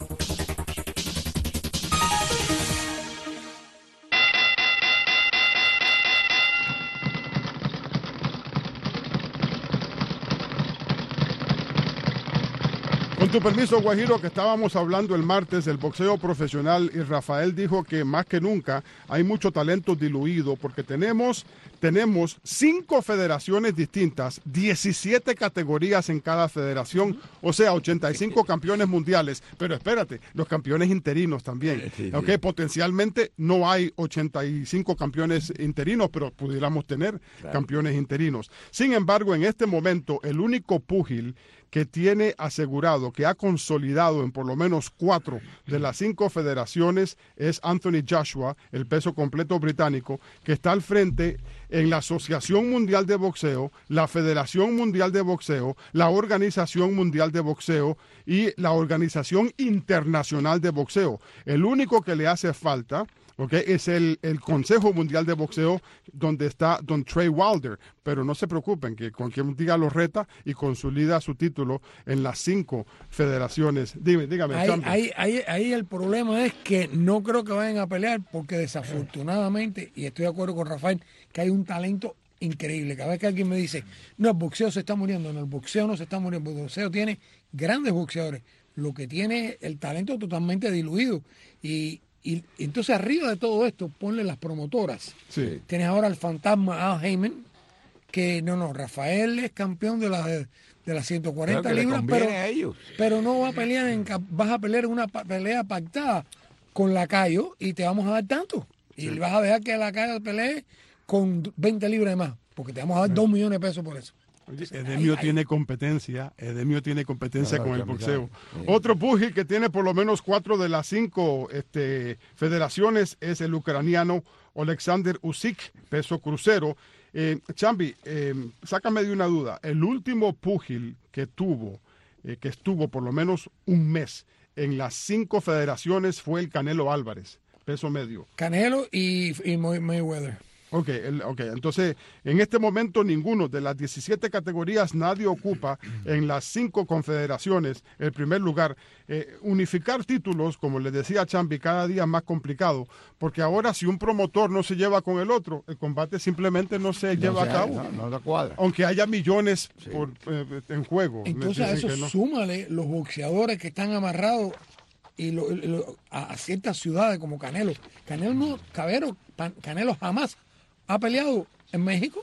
Con tu permiso, Guajiro, que estábamos hablando el martes del boxeo profesional y Rafael dijo que más que nunca hay mucho talento diluido porque tenemos, tenemos cinco federaciones distintas, diecisiete categorías en cada federación, o sea, ochenta y cinco campeones mundiales. Pero espérate, los campeones interinos también.
Sí, sí.
Okay, potencialmente no hay ochenta y cinco campeones interinos, pero pudiéramos tener
Claro.
campeones interinos. Sin embargo, en este momento, el único púgil que tiene asegurado, que ha consolidado en por lo menos cuatro de las cinco federaciones es Anthony Joshua, el peso completo británico, que está al frente en la Asociación Mundial de Boxeo, la Federación Mundial de Boxeo, la Organización Mundial de Boxeo y la Organización Internacional de Boxeo. El único que le hace falta, okay, es el, el Consejo Mundial de Boxeo, donde está Don Trey Wilder. Pero no se preocupen, que cualquier día lo reta y consolida su título en las cinco federaciones. Dime, dígame,
Ahí,
Champi.
ahí, ahí, ahí el problema es que no creo que vayan a pelear porque desafortunadamente, y estoy de acuerdo con Rafael, que hay un talento increíble. Cada vez que alguien me dice, no, el boxeo se está muriendo, no, el boxeo no se está muriendo, el boxeo tiene grandes boxeadores, lo que tiene el talento totalmente diluido. Y, y, y entonces arriba de todo esto, ponle las promotoras.
Sí.
Tienes ahora el fantasma Al Heyman, que no, no, Rafael es campeón de las de las ciento cuarenta
Claro que le
libras,
conviene
pero,
a ellos.
pero no va a pelear en, ca- vas a pelear en una pa- pelea pactada con Lacayo y te vamos a dar tanto. Y vas a dejar que Lacayo pelee con veinte libras de más, porque te vamos a dar dos millones de pesos por eso.
Edemio tiene competencia, Edemio tiene competencia
Claro,
con el
claro,
boxeo.
claro.
Otro pugil que tiene por lo menos cuatro de las cinco este, federaciones es el ucraniano Alexander Usyk, peso crucero. Eh, Chambi, eh, sácame de una duda. El último pugil que tuvo, eh, que estuvo por lo menos un mes en las cinco federaciones fue el Canelo Álvarez, peso medio.
Canelo y, y May- Mayweather.
Ok, el, ok, entonces en este momento ninguno de las diecisiete categorías, nadie ocupa en las cinco confederaciones el primer lugar. Eh, unificar títulos, como les decía Chambi, cada día más complicado, porque ahora si un promotor no se lleva con el otro, el combate simplemente no se
No
lleva
se-
a cabo.
no- no se cuadra.
Aunque haya millones por, eh, en juego.
Entonces a
Dicen
eso
que no.
súmale los boxeadores que están amarrados y lo- lo- a, a ciertas ciudades como Canelo. Canelo no, Cabero, Pan- Canelo jamás ha peleado en México.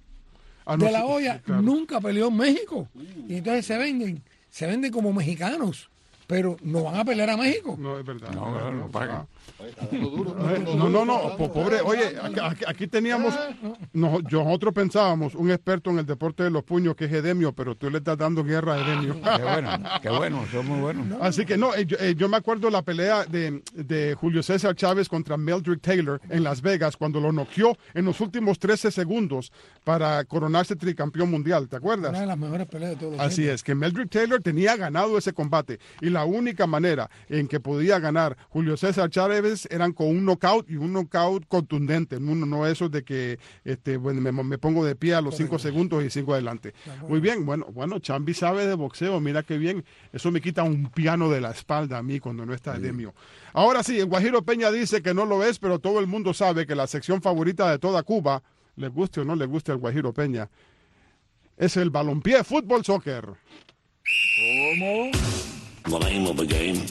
Ah, no,
de la
sí,
olla
sí, claro.
nunca peleó en México. Y entonces se venden, se venden como mexicanos, pero no van a pelear a México.
No, es verdad.
No, no, no pagan.
No, no, no, po- pobre, oye, aquí, aquí- aquí teníamos, no- nosotros pensábamos, un experto en el deporte de los puños que es Edemio, pero tú le estás dando guerra a Edemio.
Qué bueno, qué bueno, son muy buenos.
Así que no, eh, yo, eh, yo me acuerdo la pelea de, de Julio César Chávez contra Meldrick Taylor en Las Vegas, cuando lo noqueó en los últimos trece segundos para coronarse tricampeón mundial, ¿te acuerdas?
Una de las mejores peleas de todos los
Así
tiempos.
es, que Meldrick Taylor tenía ganado ese combate y la única manera en que podía ganar Julio César Chávez oportunidades eran con un knockout y un knockout contundente, uno no esos de que este, bueno, me, me pongo de pie a los cinco segundos y sigo adelante. Muy bien, bueno, bueno, Chambi sabe de boxeo, mira qué bien, eso me quita un piano de la espalda a mí cuando no está Demio. Ahora sí, el Guajiro Peña dice que no lo es, pero todo el mundo sabe que la sección favorita de toda Cuba, le guste o no le guste al Guajiro Peña, es el balompié, fútbol, soccer.
¿Cómo? The name of the game.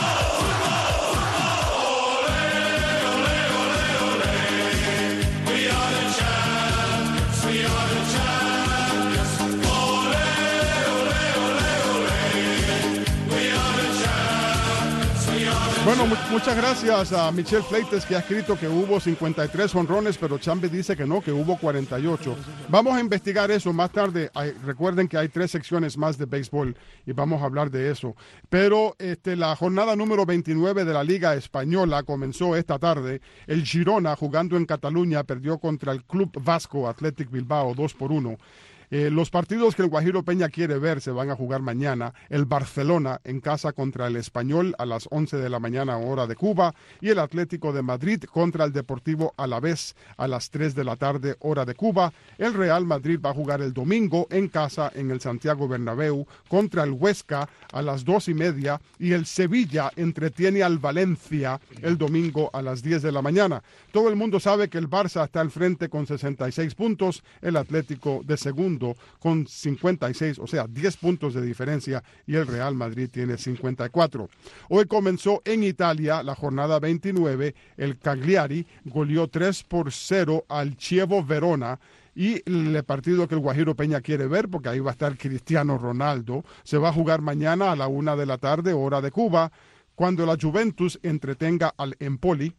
Bueno, mu muchas gracias a Michelle Fleites, que ha escrito que hubo cincuenta y tres jonrones, pero Chambi dice que no, que hubo cuarenta y ocho. Vamos a investigar eso más tarde. Hay, recuerden que hay tres secciones más de béisbol y vamos a hablar de eso. Pero este, la jornada número veintinueve de la Liga Española comenzó esta tarde. El Girona, jugando en Cataluña, perdió contra el Club Vasco Athletic Bilbao dos por uno. Eh, los partidos que el Guajiro Peña quiere ver se van a jugar mañana. El Barcelona en casa contra el Español a las once de la mañana hora de Cuba y el Atlético de Madrid contra el Deportivo Alavés a las tres de la tarde hora de Cuba. El Real Madrid va a jugar el domingo en casa en el Santiago Bernabéu contra el Huesca a las dos y media y el Sevilla entretiene al Valencia el domingo a las diez de la mañana. Todo el mundo sabe que el Barça está al frente con sesenta y seis puntos, el Atlético de segundo con cincuenta y seis, o sea, diez puntos de diferencia, y el Real Madrid tiene cincuenta y cuatro. Hoy comenzó en Italia la jornada veintinueve, el Cagliari goleó tres por cero al Chievo Verona, y el partido que el Guajiro Peña quiere ver, porque ahí va a estar Cristiano Ronaldo, se va a jugar mañana a la una de la tarde, hora de Cuba, cuando la Juventus entretenga al Empoli.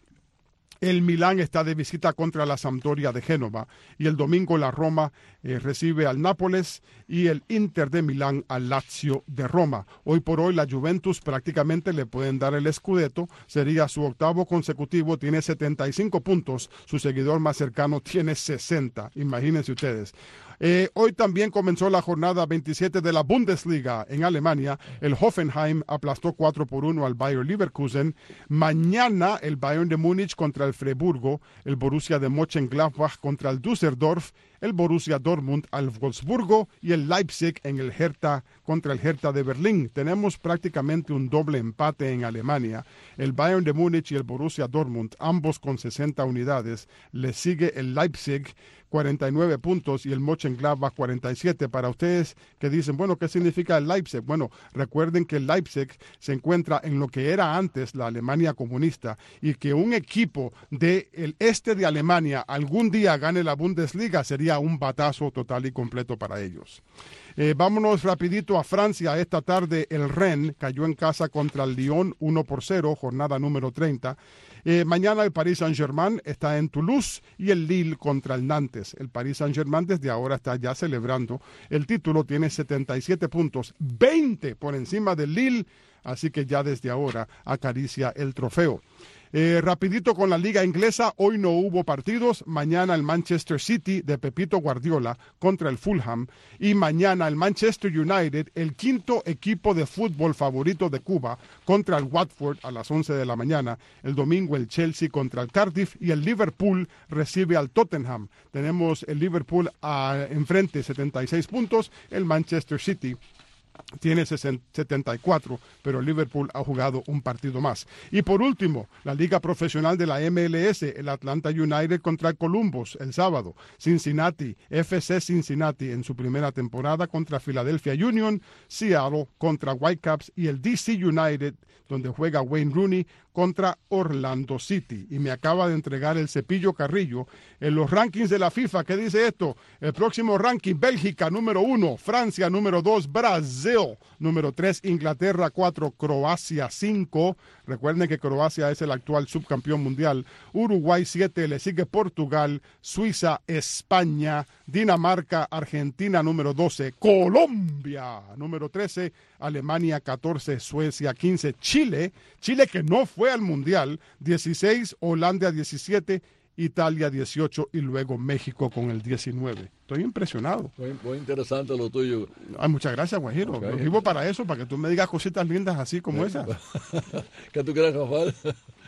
El Milán está de visita contra la Sampdoria de Génova y el domingo la Roma eh, recibe al Nápoles y el Inter de Milán al Lazio de Roma. Hoy por hoy la Juventus prácticamente le pueden dar el Scudetto, sería su octavo consecutivo, tiene setenta y cinco puntos, su seguidor más cercano tiene sesenta, imagínense ustedes. Eh, hoy también comenzó la jornada veintisiete de la Bundesliga en Alemania. El Hoffenheim aplastó cuatro por uno al Bayer Leverkusen. Mañana el Bayern de Múnich contra el Freiburgo, el Borussia de Mönchengladbach contra el Düsseldorf, el Borussia Dortmund al Wolfsburgo y el Leipzig en el Hertha contra el Hertha de Berlín. Tenemos prácticamente un doble empate en Alemania. El Bayern de Múnich y el Borussia Dortmund, ambos con sesenta unidades. Le sigue el Leipzig, cuarenta y nueve puntos, y el Mönchengladbach cuarenta y siete. Para ustedes que dicen, bueno, ¿qué significa el Leipzig? Bueno, recuerden que el Leipzig se encuentra en lo que era antes la Alemania comunista y que un equipo del este de Alemania algún día gane la Bundesliga sería un batazo total y completo para ellos. Eh, vámonos rapidito a Francia. Esta tarde el Rennes cayó en casa contra el Lyon uno por cero, jornada número treinta. Eh, mañana el Paris Saint-Germain está en Toulouse y el Lille contra el Nantes. El Paris Saint-Germain desde ahora está ya celebrando el título, tiene setenta y siete puntos, veinte por encima del Lille, así que ya desde ahora acaricia el trofeo. Eh, rapidito con la liga inglesa, hoy no hubo partidos, mañana el Manchester City de Pepito Guardiola contra el Fulham y mañana el Manchester United, el quinto equipo de fútbol favorito de Cuba, contra el Watford a las once de la mañana, el domingo el Chelsea contra el Cardiff y el Liverpool recibe al Tottenham. Tenemos el Liverpool a, enfrente setenta y seis puntos, el Manchester City tiene setenta y cuatro, pero Liverpool ha jugado un partido más. Y por último, la liga profesional de la M L S, el Atlanta United contra el Columbus el sábado. Cincinnati, F C Cincinnati en su primera temporada contra Philadelphia Union, Seattle contra Whitecaps y el D C United, donde juega Wayne Rooney, contra Orlando City. Y me acaba de entregar el cepillo Carrillo en los rankings de la FIFA. ¿Qué dice esto? El próximo ranking: Bélgica número uno, Francia número dos, Brasil número tres, Inglaterra cuatro, Croacia cinco. Recuerden que Croacia es el actual subcampeón mundial. Uruguay siete, le sigue Portugal, Suiza, España, Dinamarca, Argentina número doce, Colombia número trece, Alemania catorce, Suecia quince, Chile, Chile que no fue al mundial, dieciséis, Holanda diecisiete, Italia dieciocho y luego México con el diecinueve. Estoy impresionado.
Muy, muy interesante lo tuyo.
Ay, muchas gracias, Guajiro. Okay. Lo vivo para eso, para que tú me digas cositas lindas así como esas.
¿Qué tú crees, Rafael?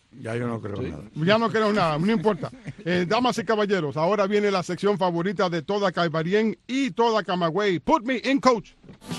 Ya yo no creo
Sí.
nada.
Ya no creo nada, no importa. Eh, damas y caballeros, ahora viene la sección favorita de toda Caibarien y toda Camagüey. Put me in, coach.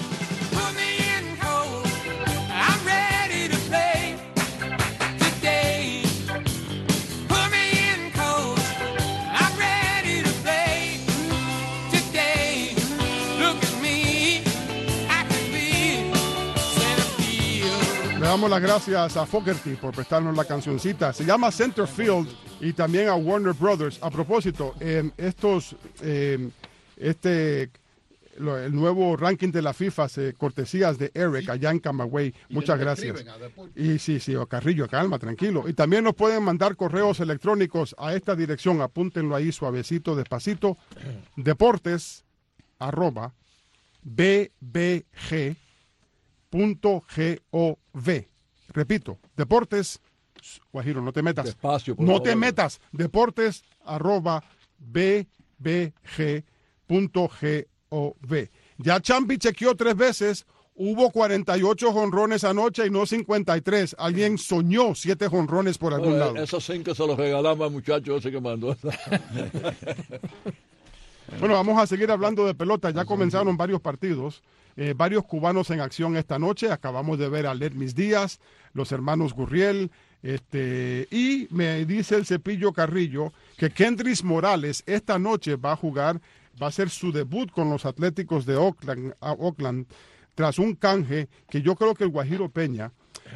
I'm ready to play today. Put me in, coach. I'm ready to play today. Look at me, I can be center field.
Le damos las gracias a Fogerty por prestarnos la cancioncita. Se llama Centerfield y también a Warner Brothers. A propósito, eh, estos, eh, este, lo- el nuevo ranking de la FIFA, se, cortesías de Eric allá en Camagüey. Muchas gracias. Y sí, sí, o Carrillo, calma, tranquilo. Y también nos pueden mandar correos electrónicos a esta dirección. Apúntenlo ahí suavecito, despacito. Deportes arroba bbg punto gov. Repito, deportes, Guajiro, no te metas.
Despacio, por
no
favor.
te metas. Deportes arroba bbg punto gov. Ya Champi chequeó tres veces. Hubo cuarenta y ocho jonrones anoche y no cincuenta y tres. Alguien soñó siete jonrones por algún
Bueno,
lado.
esos cinco se los regalamos al muchacho ese que mandó.
Bueno, vamos a seguir hablando de pelota. Ya comenzaron varios partidos, eh, varios cubanos en acción esta noche. Acabamos de ver a Lermis Díaz, los hermanos Gurriel, este, y me dice el Cepillo Carrillo que Kendrys Morales esta noche va a jugar, va a hacer su debut con los Atléticos de Oakland, a Oakland tras un canje que yo creo que el Guajiro Peña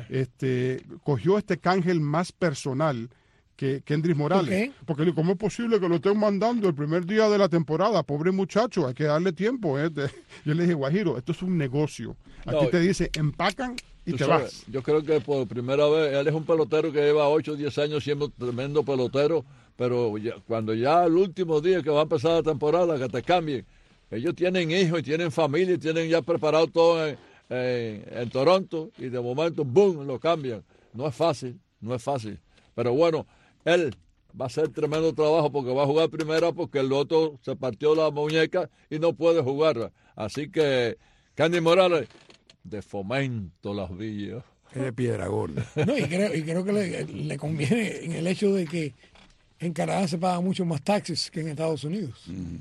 este, cogió este canje el más personal que Kendrys Morales.
¿Por qué?
Porque ¿cómo es posible que lo estén mandando el primer día de la temporada? Pobre muchacho, hay que darle tiempo. ¿eh? Te- Yo le dije, Guajiro, esto es un negocio. Aquí
No,
te dice, empacan y
Tú
te
sabes,
vas.
Yo creo que por primera vez, él es un pelotero que lleva ocho o diez años siendo tremendo pelotero, pero ya- cuando ya el último día que va a empezar la temporada, que te cambien, ellos tienen hijos y tienen familia y tienen ya preparado todo en, en- en Toronto y de momento, ¡boom!, lo cambian. No es fácil, no es fácil. Pero bueno, él va a hacer tremendo trabajo porque va a jugar primera porque el otro se partió la muñeca y no puede jugarla. Así que, Candy Morales, de Fomento Las Villas.
Es de piedra gorda.
No, y creo, y creo que le, le conviene en el hecho de que en Canadá se pagan mucho más taxes que en Estados Unidos.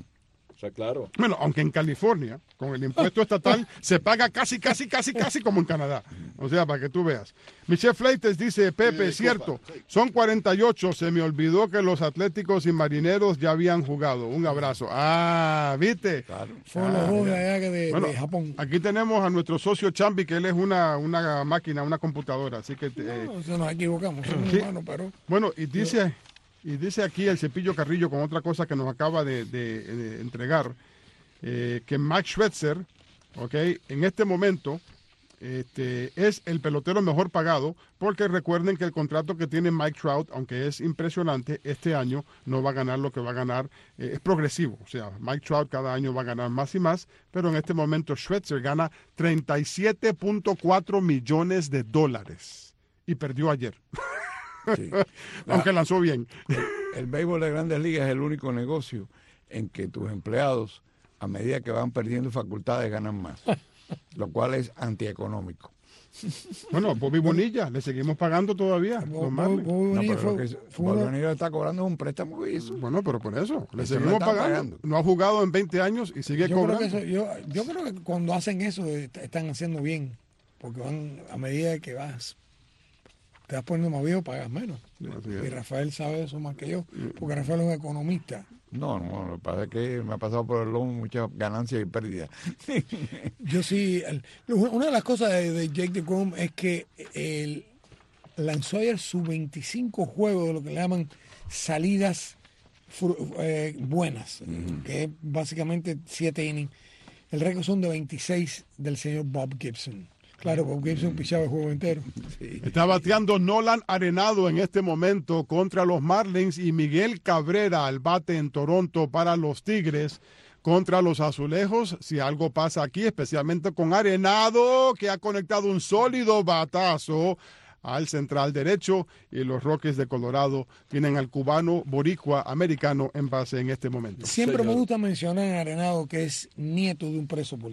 O sea, claro.
Bueno, aunque en California, con el impuesto estatal, se paga casi, casi, casi, casi como en Canadá. O sea, para que tú veas. Michelle Fleites dice, Pepe, es cierto, son cuarenta y ocho, se me olvidó que los Atléticos y Marineros ya habían jugado. Un abrazo. Ah, ¿viste?
Fueron los dos de allá que de,
Bueno,
de Japón.
aquí tenemos a nuestro socio Chambi, que él es una, una máquina, una computadora, así que... eh,
No, se nos equivocamos, somos
Sí.
humanos, pero...
Bueno, y dice, y dice aquí el Cepillo Carrillo con otra cosa que nos acaba de, de- de entregar, eh, que Mike Schweitzer, ok, en este momento este, es el pelotero mejor pagado, porque recuerden que el contrato que tiene Mike Trout, aunque es impresionante, este año no va a ganar lo que va a ganar, eh, es progresivo, o sea, Mike Trout cada año va a ganar más y más, pero en este momento Schweitzer gana treinta y siete punto cuatro millones de dólares y perdió ayer. Aunque lanzó bien.
El, el béisbol de Grandes Ligas es el único negocio en que tus empleados, a medida que van perdiendo facultades, ganan más, lo cual es antieconómico.
Bueno, Bobby Bonilla, le seguimos pagando todavía. los Marlins.
No, pero lo que es- Bobby Bonilla está cobrando un préstamo que hizo.
Bueno, pero por eso, le
Eso no
seguimos
están
pagando.
pagando.
No ha jugado en veinte años y sigue
Yo creo,
cobrando.
que eso- yo, yo creo que cuando hacen eso eh, est- están haciendo bien, porque van a medida que vas, te vas poniendo más viejo, pagas menos. Y Rafael sabe eso más que yo, porque Rafael es un economista.
No, no, lo que pasa es que me ha pasado por el lomo muchas ganancias y pérdidas.
Yo sí, el- una de las cosas de, de Jake DeGrom es que él lanzó ayer sus veinticinco juegos de lo que le llaman salidas fru- eh, buenas, que es básicamente siete innings. El récord son de veintiséis del señor Bob Gibson. Claro, Bob Gibson pichaba el juego entero.
Está bateando Nolan Arenado en este momento contra los Marlins y Miguel Cabrera al bate en Toronto para los Tigres contra los Azulejos. Si algo pasa aquí, especialmente con Arenado, que ha conectado un sólido batazo al central derecho, y los Rockies de Colorado tienen al cubano boricua americano en base en este momento.
Siempre me
Señor.
gusta mencionar en Arenado que es nieto de un preso político.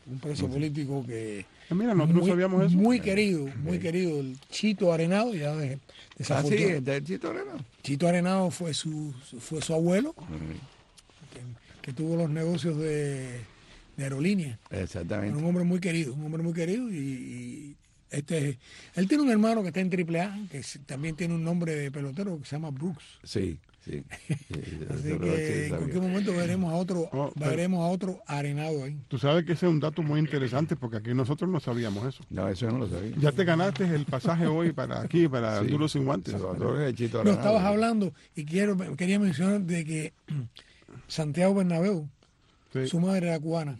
un preso político que
mira, nosotros
muy,
sabíamos eso.
muy querido, muy querido, el Chito Arenado, ya de, desafortunado.
Ah, sí, del Chito Arenado.
Chito Arenado fue su, fue su abuelo, que, que tuvo los negocios de, de aerolínea.
Exactamente.
Era un hombre muy querido, un hombre muy querido y, y este, él tiene un hermano que está en triple A, que también tiene un nombre de pelotero que se llama Brooks.
Sí. Sí.
Así que en cualquier momento veremos a otro,
Oh, pero-
veremos a otro Arenado ahí.
Tú sabes que ese es un dato muy interesante porque aquí nosotros no sabíamos eso.
No, eso no lo sabía.
Ya te ganaste el pasaje hoy para aquí, para
Sí.
Duro Sin Guantes.
Salvador es el Chito
No,
Arenado.
estabas hablando y quiero quería mencionar de que Santiago Bernabéu, su madre era cubana.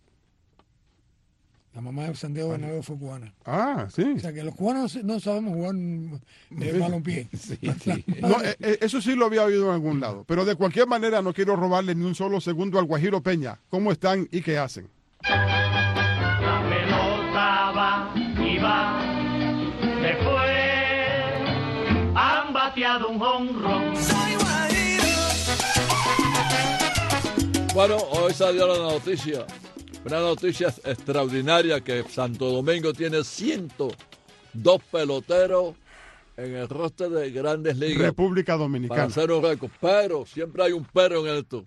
La mamá de Santiago Bernabéu fue cubana.
Ah, sí.
O sea que los cubanos no sabemos jugar de
Sí.
balompié.
No, eh, eh, eso sí lo había oído en algún lado. Pero de cualquier manera no quiero robarle ni un solo segundo al Guajiro Peña. ¿Cómo están y qué hacen?
La pelota va y va, después han bateado un jonrón.
Bueno, hoy salió la noticia, una noticia extraordinaria que Santo Domingo tiene ciento dos peloteros en el roster de Grandes Ligas.
República
Para
Dominicana.
hacer un récord. Pero, siempre hay un pero en esto.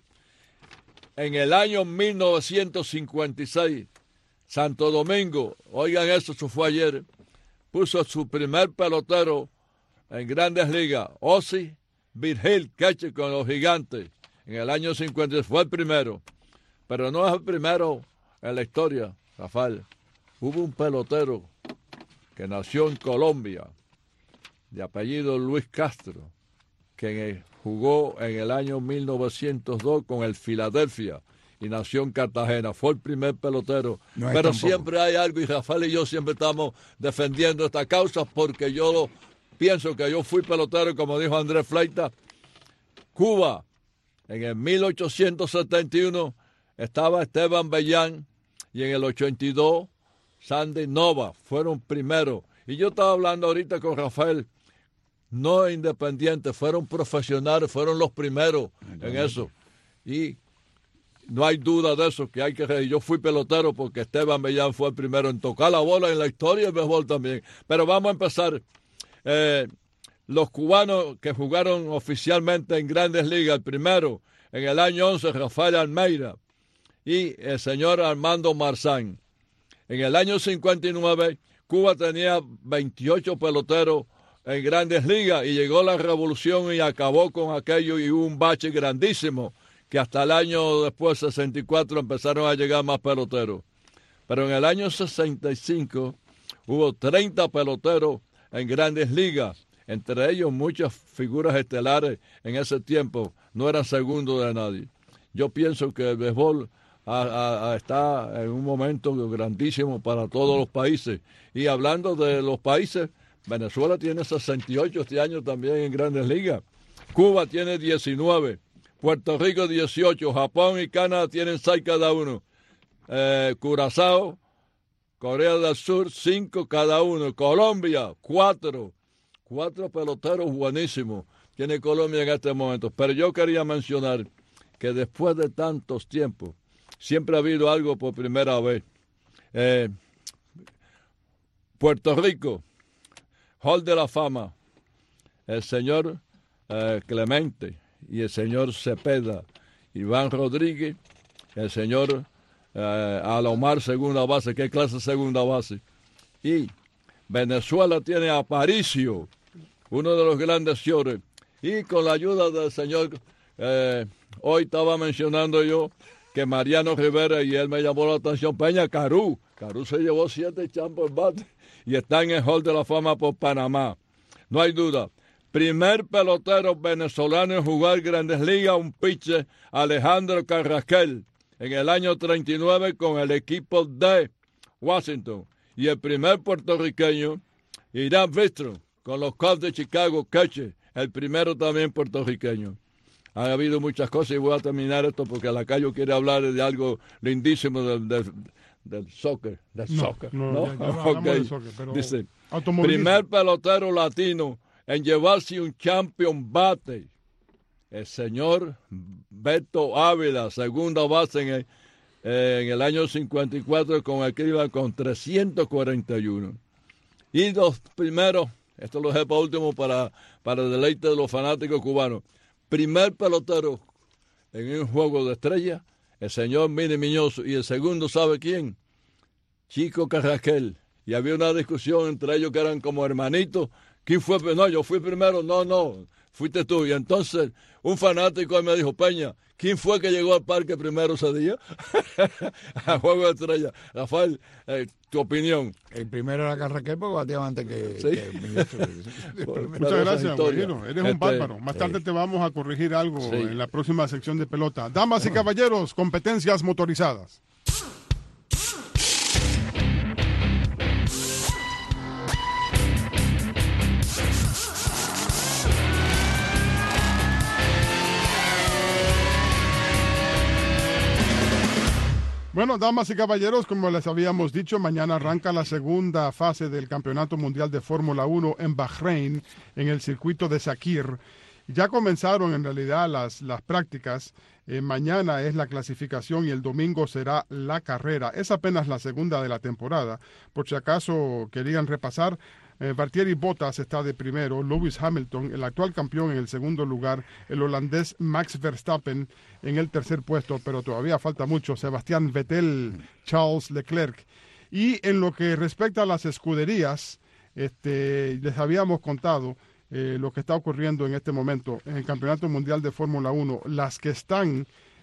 En el año mil novecientos cincuenta y seis, Santo Domingo, oigan eso, eso fue ayer, puso su primer pelotero en Grandes Ligas, Ozzie Virgil, catcher con los Gigantes. En el año cincuenta fue el primero. Pero no es el primero en la historia, Rafael. Hubo un pelotero que nació en Colombia, de apellido Luis Castro, que jugó en el año mil novecientos dos con el Philadelphia y nació en Cartagena. Fue el primer pelotero.
No hay
Pero
tampoco.
siempre hay algo, y Rafael y yo siempre estamos defendiendo esta causa porque yo lo, pienso que yo fui pelotero, como dijo Andrés Fleita. Cuba, en el mil ochocientos setenta y uno estaba Esteban Bellán y en el ochenta y dos Sandy Nova fueron primeros. Y yo estaba hablando ahorita con Rafael, no independientes, fueron profesionales, fueron los primeros en eso. Y no hay duda de eso, que hay que reír. Yo fui pelotero porque Esteban Bellán fue el primero en tocar la bola en la historia del béisbol también. Pero vamos a empezar. Eh, los cubanos que jugaron oficialmente en Grandes Ligas, el primero en el año once, Rafael Almeida y el señor Armando Marzán. En el año cincuenta y nueve, Cuba tenía veintiocho peloteros en Grandes Ligas y llegó la revolución y acabó con aquello y hubo un bache grandísimo que hasta el año después, sesenta y cuatro, empezaron a llegar más peloteros. Pero en el año sesenta y cinco hubo treinta peloteros en Grandes Ligas, entre ellos muchas figuras estelares en ese tiempo, no eran segundos de nadie. Yo pienso que el béisbol a, a, a está en un momento grandísimo para todos los países. Y hablando de los países, Venezuela tiene sesenta y ocho este año también en Grandes Ligas. Cuba tiene diecinueve, Puerto Rico dieciocho, Japón y Canadá tienen seis cada uno. Eh, Curazao, Corea del Sur, cinco cada uno. Colombia, cuatro. Cuatro peloteros buenísimos tiene Colombia en este momento. Pero yo quería mencionar que después de tantos tiempos, siempre ha habido algo por primera vez. Eh, Puerto Rico, Hall de la Fama, el señor eh, Clemente y el señor Cepeda, Iván Rodríguez, el señor eh, Alomar, segunda base. ¿Qué clase de segunda base? Y Venezuela tiene a Aparicio, uno de los grandes señores. Y con la ayuda del señor, eh, hoy estaba mencionando yo que Mariano Rivera, y él me llamó la atención, Peña Carú. Carú se llevó siete champos en bate y está en el Hall de la Fama por Panamá. No hay duda. Primer pelotero venezolano en jugar Grandes Ligas, un pitcher, Alejandro Carrasquel, en el año treinta y nueve con el equipo de Washington. Y el primer puertorriqueño, Irán Bistro, con los Cubs de Chicago, catcher, el primero también puertorriqueño. Ha habido muchas cosas y voy a terminar esto porque Lacayo quiere hablar de algo lindísimo del, del, del soccer. Del
No,
soccer,
no,
¿no?
ya- ya no hablamos
Okay.
de soccer, pero
Dice,
automovilismo.
primer pelotero latino en llevarse un champion bate, el señor Beto Ávila, segunda base en el, eh, en el año cincuenta y cuatro con el que iba con trescientos cuarenta y uno. Y los primeros, esto lo dejé para último para, para el deleite de los fanáticos cubanos, primer pelotero en un juego de estrellas, el señor Mini Miñoso, y el segundo, ¿sabe quién? Chico Carraquel. Y había una discusión entre ellos que eran como hermanitos. ¿Quién fue? No, yo fui primero. No, no, fuiste tú. Y entonces un fanático me dijo, Peña, ¿quién fue que llegó al parque primero ese día? A juego de estrellas. Rafael, eh, tu opinión.
El primero era Carraquel porque bateaba antes que...
¿Sí?
que
Muchas gracias, Guajiro. Eres
este,
un bárbaro. Más tarde
sí.
te vamos a corregir algo
Sí.
en la próxima sección de pelota. Damas y caballeros, competencias motorizadas. Bueno, damas y caballeros, como les habíamos dicho, mañana arranca la segunda fase del Campeonato Mundial de Fórmula uno en Bahrein, en el circuito de Sakir. Ya comenzaron en realidad las, las prácticas. Eh, mañana es la clasificación y el domingo será la carrera. Es apenas la segunda de la temporada. Por si acaso querían repasar, eh, Valtteri Bottas está de primero, Lewis Hamilton, el actual campeón, en el segundo lugar, el holandés Max Verstappen en el tercer puesto, pero todavía falta mucho, Sebastián Vettel, Charles Leclerc. Y en lo que respecta a las escuderías, este, les habíamos contado Eh, lo que está ocurriendo en este momento en el Campeonato Mundial de Fórmula uno. Las que están,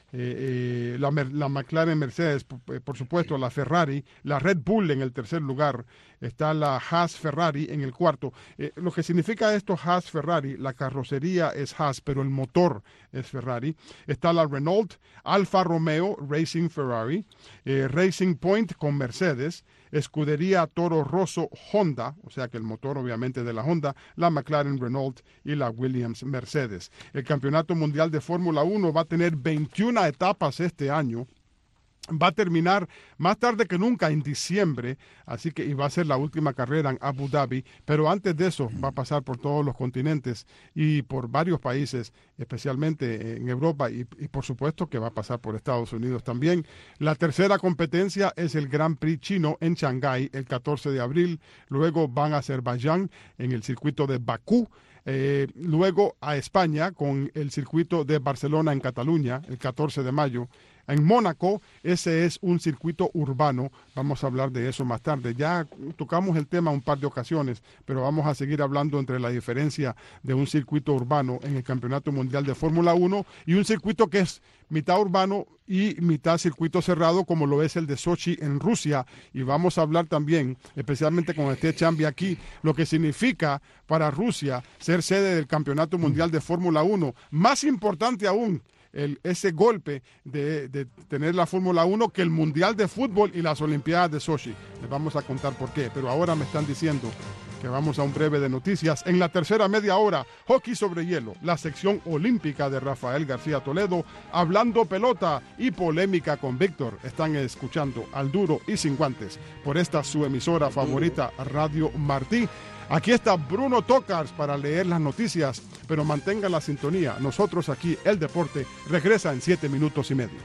eh, eh, la, la McLaren Mercedes, por, por supuesto, la Ferrari, la Red Bull en el tercer lugar, está la Haas Ferrari en el cuarto. Eh, lo que significa esto Haas Ferrari, la carrocería es Haas, pero el motor es Ferrari. Está la Renault, Alfa Romeo Racing Ferrari, eh, Racing Point con Mercedes, Escudería Toro Rosso Honda, o sea que el motor obviamente de la Honda, la McLaren Renault y la Williams Mercedes. El Campeonato Mundial de Fórmula uno va a tener veintiuna etapas este año. Va a terminar más tarde que nunca en diciembre, así que y va a ser la última carrera en Abu Dhabi, pero antes de eso va a pasar por todos los continentes y por varios países, especialmente en Europa y, y por supuesto que va a pasar por Estados Unidos también. La tercera competencia es el Grand Prix chino en Shanghái el catorce de abril, luego van a Azerbaiyán en el circuito de Bakú, eh, luego a España con el circuito de Barcelona en Cataluña el catorce de mayo. En Mónaco, ese es un circuito urbano, vamos a hablar de eso más tarde. Ya tocamos el tema un par de ocasiones, pero vamos a seguir hablando entre la diferencia de un circuito urbano en el Campeonato Mundial de Fórmula uno y un circuito que es mitad urbano y mitad circuito cerrado, como lo es el de Sochi en Rusia. Y vamos a hablar también, especialmente con este Chambi aquí, lo que significa para Rusia ser sede del Campeonato Mundial de Fórmula uno. Más importante aún, El, ese golpe de, de tener la Fórmula uno que el Mundial de Fútbol y las Olimpiadas de Sochi. Les vamos a contar por qué, pero ahora me están diciendo que vamos a un breve de noticias. En la tercera media hora, hockey sobre hielo, la sección olímpica de Rafael García Toledo, hablando pelota y polémica con Víctor. Están escuchando Al Duro y Sin Guantes por esta su emisora favorita, Radio Martí. Aquí está Bruno Tocars para leer las noticias, pero mantenga la sintonía. Nosotros aquí, El Deporte, regresa en siete minutos y medio.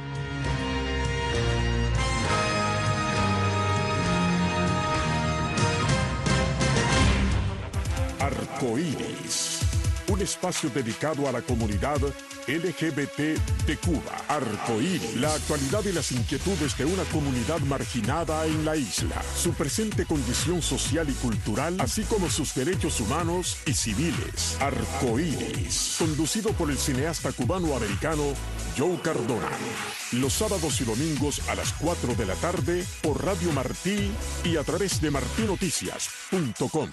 Arcoíris, un espacio dedicado a la comunidad L G B T de Cuba. Arcoíris, la actualidad y las inquietudes de una comunidad marginada en la isla, su presente condición social y cultural, así como sus derechos humanos y civiles. Arcoíris, conducido por el cineasta cubano-americano Joe Cardona. Los sábados y domingos a las cuatro de la tarde por Radio Martí y a través de martí noticias punto com.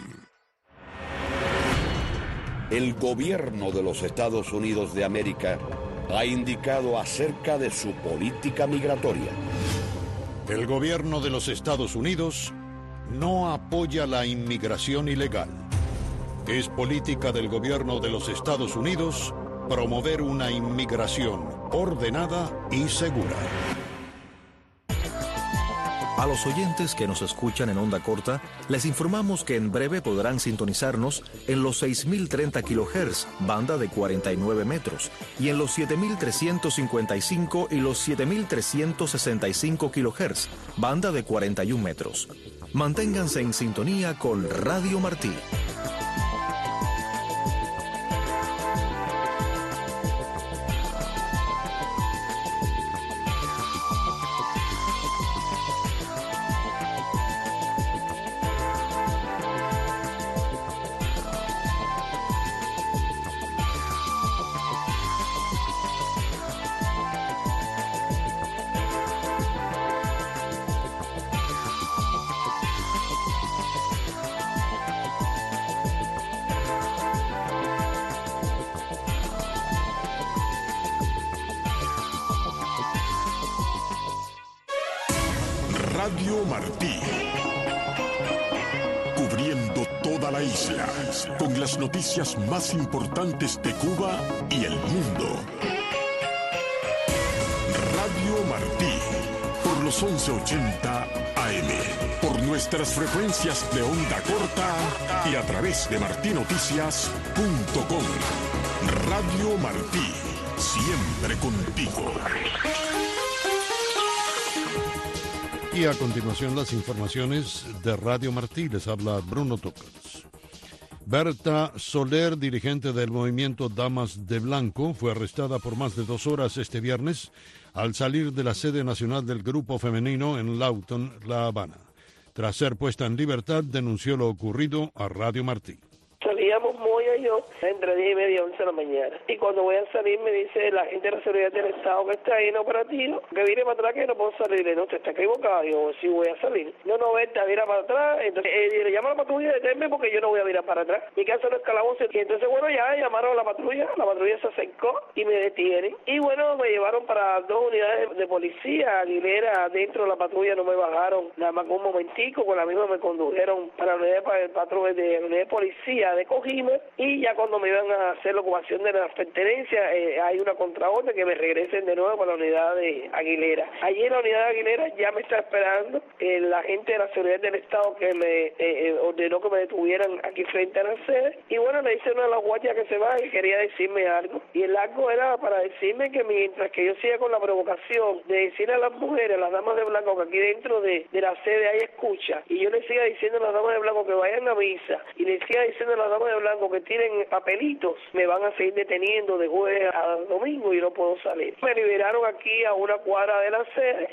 El gobierno de los Estados Unidos de América ha indicado acerca de su política migratoria.
El gobierno de los Estados Unidos no apoya la inmigración ilegal. Es política del gobierno de los Estados Unidos promover una inmigración ordenada y segura.
A los oyentes que nos escuchan en onda corta, les informamos que en breve podrán sintonizarnos en los seis mil treinta kilohertz, banda de cuarenta y nueve metros, y en los siete mil trescientos cincuenta y cinco y los siete mil trescientos sesenta y cinco kilohertz, banda de cuarenta y un metros. Manténganse en sintonía con Radio Martí.
Radio Martí, cubriendo toda la isla, con las noticias más importantes de Cuba y el mundo. Radio Martí, por los once ochenta A M, por nuestras frecuencias de onda corta y a través de martí noticias punto com. Radio Martí, siempre contigo.
Y a continuación las informaciones de Radio Martí. Les habla Bruno Tocas. Berta Soler, dirigente del movimiento Damas de Blanco, fue arrestada por más de dos horas este viernes al salir de la sede nacional del grupo femenino en Lawton, La Habana. Tras ser puesta en libertad, denunció lo ocurrido a Radio Martí.
Salíamos Moya y yo entre diez y media, once de la mañana. Y cuando voy a salir me dice la gente de la seguridad del Estado que está ahí en operativo, que viene para atrás que no puedo salir. No, usted está equivocado. Yo, sí voy a salir. No, no, Berta, vira para atrás. Entonces eh, le llama a la patrulla, deténme porque yo no voy a virar para atrás. Mi casa no es calabozo. Y entonces, bueno, ya llamaron a la patrulla. La patrulla se acercó y me detienen. Y bueno, me llevaron para dos unidades de policía. Aguilera, dentro de la patrulla no me bajaron. Nada más un momentico, con la misma me condujeron para la unidad de patrulla de, unidad de policía de Cojima, y ya cuando me iban a hacer la ocupación de las pertenencias, eh, hay una contraorden que me regresen de nuevo para la unidad de Aguilera. Allí en la unidad de Aguilera ya me está esperando eh, la gente de la seguridad del Estado que me eh, ordenó que me detuvieran aquí frente a la sede, y bueno, le dice una de las guardias que se va y quería decirme algo, y el algo era para decirme que mientras que yo siga con la provocación de decirle a las mujeres, a las damas de blanco, que aquí dentro de, de la sede hay escucha, y yo le siga diciendo a las damas de blanco que vayan a misa, y le siga diciendo a las damas de blanco que tienen papelitos, me van a seguir deteniendo de jueves a domingo y no puedo salir. Me liberaron aquí a una cuadra de la sede.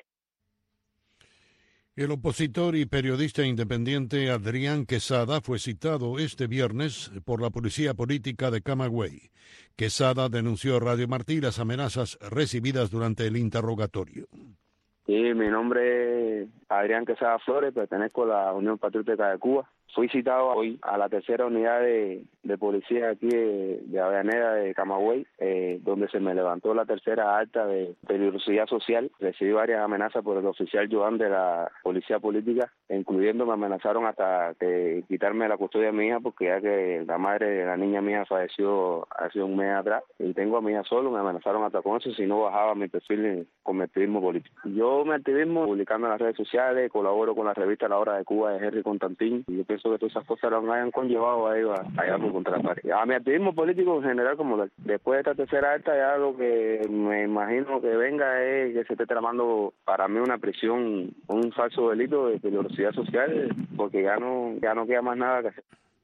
El opositor y periodista independiente Adrián Quesada fue citado este viernes por la policía política de Camagüey. Quesada denunció a Radio Martí las amenazas recibidas durante el interrogatorio.
Sí, mi nombre es Adrián Quesada Flores, pertenezco a la Unión Patriótica de Cuba. Fui citado hoy a la tercera unidad de, de policía aquí de, de Avellaneda de Camagüey, eh, donde se me levantó la tercera acta de peligrosidad social. Recibí varias amenazas por el oficial Joan de la Policía Política, incluyendo me amenazaron hasta que quitarme la custodia de mi hija, porque ya que la madre de la niña mía falleció hace un mes atrás y tengo a mi hija solo, me amenazaron hasta con eso si no bajaba mi perfil con mi activismo político. Yo mi activismo publicando en las redes sociales, colaboro con la revista La Hora de Cuba de Henry Constantín, y yo pienso que todas esas cosas lo hayan conllevado a ellos allá por contra la pared. A mi activismo político en general como tal. Después de esta tercera acta ya lo que me imagino que venga es que se esté tramando para mí una prisión, un falso delito de peligrosidad social, porque ya no, ya no queda más nada que hacer.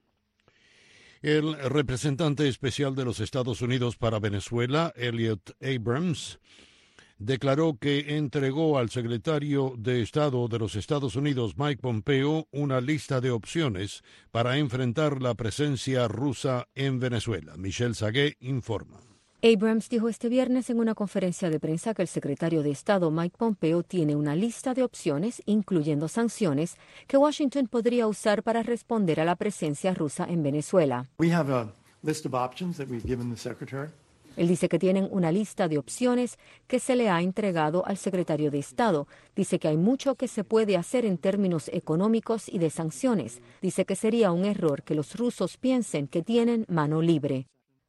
El representante especial de los Estados Unidos para Venezuela, Elliot Abrams, declaró que entregó al secretario de Estado de los Estados Unidos, Mike Pompeo, una lista de opciones para enfrentar la presencia rusa en Venezuela. Michelle Sagué informa.
Abrams dijo este viernes en una conferencia de prensa que el secretario de Estado, Mike Pompeo, tiene una lista de opciones, incluyendo sanciones, que Washington podría usar para responder a la presencia rusa en Venezuela.
We have a list of options that we've given the secretary.
Él dice que tienen una lista de opciones que se le ha entregado al secretario de Estado. Dice que hay mucho que se puede hacer en términos económicos y de sanciones. Dice que sería un error que los rusos piensen que tienen mano libre.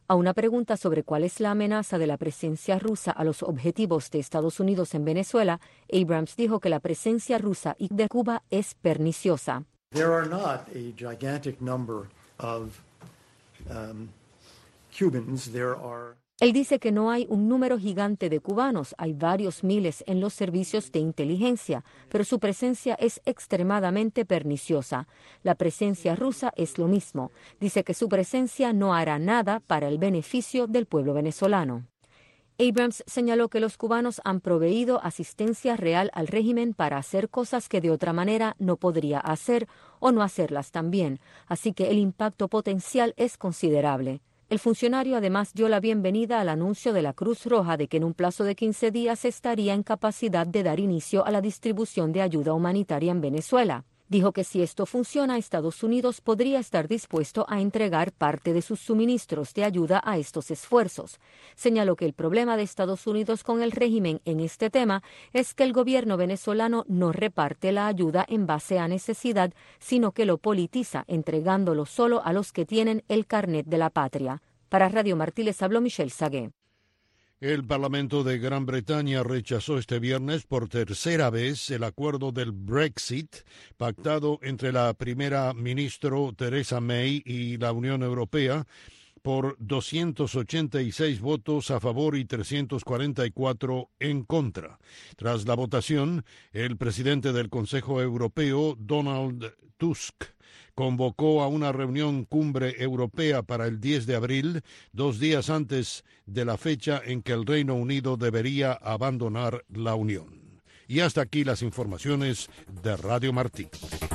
A una pregunta sobre cuál es la amenaza de la presencia rusa a los objetivos de Estados Unidos en Venezuela, Abrams dijo que la presencia rusa y de Cuba es perniciosa.
There are not a gigantic number of um, Cubans. There are
Él dice que no hay un número gigante de cubanos, hay varios miles en los servicios de inteligencia, pero su presencia es extremadamente perniciosa. La presencia rusa es lo mismo. Dice que su presencia no hará nada para el beneficio del pueblo venezolano. Abrams señaló que los cubanos han proveído asistencia real al régimen para hacer cosas que de otra manera no podría hacer o no hacerlas tan bien, así que el impacto potencial es considerable. El funcionario además dio la bienvenida al anuncio de la Cruz Roja de que en un plazo de quince días estaría en capacidad de dar inicio a la distribución de ayuda humanitaria en Venezuela. Dijo que si esto funciona, Estados Unidos podría estar dispuesto a entregar parte de sus suministros de ayuda a estos esfuerzos. Señaló que el problema de Estados Unidos con el régimen en este tema es que el gobierno venezolano no reparte la ayuda en base a necesidad, sino que lo politiza, entregándolo solo a los que tienen el carnet de la patria. Para Radio Martí les habló Michelle Sagué.
El Parlamento de Gran Bretaña rechazó este viernes por tercera vez el acuerdo del Brexit pactado entre la primera ministra Theresa May y la Unión Europea por doscientos ochenta y seis votos a favor y trescientos cuarenta y cuatro en contra. Tras la votación, el presidente del Consejo Europeo, Donald Tusk, convocó a una reunión cumbre europea para el diez de abril, dos días antes de la fecha en que el Reino Unido debería abandonar la Unión. Y hasta aquí las informaciones de Radio Martí.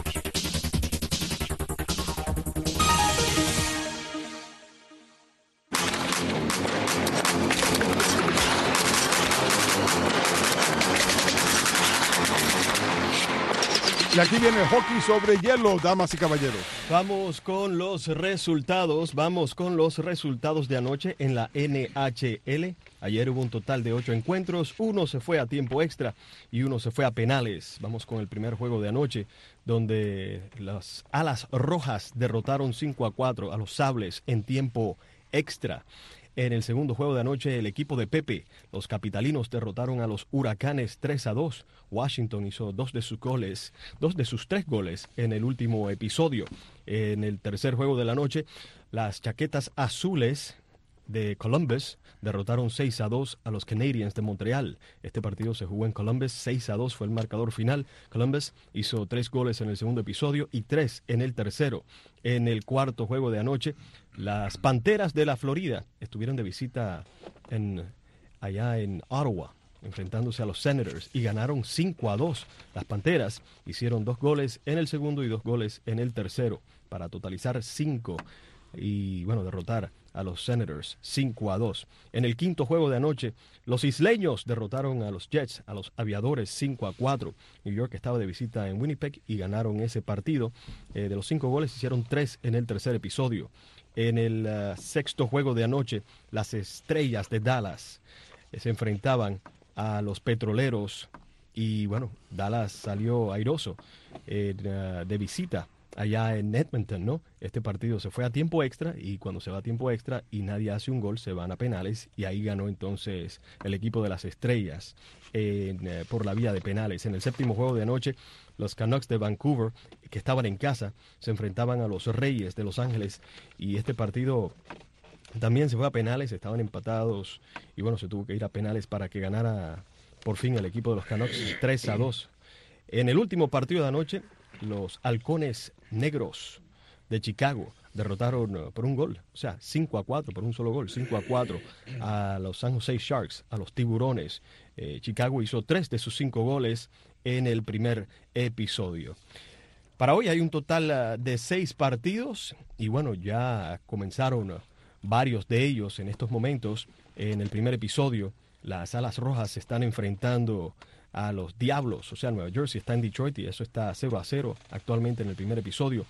Y aquí viene el hockey sobre hielo, damas y caballeros.
Vamos con los resultados, vamos con los resultados de anoche en la N H L. Ayer hubo un total de ocho encuentros, uno se fue a tiempo extra y uno se fue a penales. Vamos con el primer juego de anoche, donde las Alas Rojas derrotaron cinco a cuatro a los Sables en tiempo extra. En el segundo juego de anoche, el equipo de Pepe, los capitalinos derrotaron a los Huracanes tres a dos. Washington hizo dos de sus goles, dos de sus tres goles en el último episodio. En el tercer juego de la noche, las Chaquetas Azules de Columbus derrotaron seis a dos a los Canadiens de Montreal. Este partido se jugó en Columbus, seis a dos fue el marcador final. Columbus hizo tres goles en el segundo episodio y tres en el tercero. En el cuarto juego de anoche, las Panteras de la Florida estuvieron de visita en, allá en Ottawa, enfrentándose a los Senators, y ganaron cinco a dos. Las Panteras hicieron dos goles en el segundo y dos goles en el tercero, para totalizar cinco y, bueno, derrotar a los Senators cinco a dos. En el quinto juego de anoche, los isleños derrotaron a los Jets, a los Aviadores cinco a cuatro. New York estaba de visita en Winnipeg y ganaron ese partido. Eh, de los cinco goles hicieron tres en el tercer episodio. En el uh, sexto juego de anoche, las Estrellas de Dallas eh, se enfrentaban a los Petroleros y, bueno, Dallas salió airoso eh, de visita allá en Edmonton, ¿no? Este partido se fue a tiempo extra, y cuando se va a tiempo extra y nadie hace un gol, se van a penales, y ahí ganó entonces el equipo de las Estrellas en, eh, por la vía de penales. En el séptimo juego de anoche, los Canucks de Vancouver, que estaban en casa, se enfrentaban a los Reyes de Los Ángeles, y este partido también se fue a penales, estaban empatados, y bueno, se tuvo que ir a penales para que ganara por fin el equipo de los Canucks tres a dos. En el último partido de anoche, los Halcones Negros de Chicago derrotaron por un gol, o sea, cinco a cuatro, por un solo gol, cinco a cuatro a los San Jose Sharks, a los Tiburones. Eh, Chicago hizo tres de sus cinco goles en el primer episodio. Para hoy hay un total uh, de seis partidos, y bueno, ya comenzaron uh, varios de ellos en estos momentos. En el primer episodio, las Alas Rojas se están enfrentando a los Diablos, o sea, Nueva Jersey está en Detroit y eso está cero a cero actualmente en el primer episodio.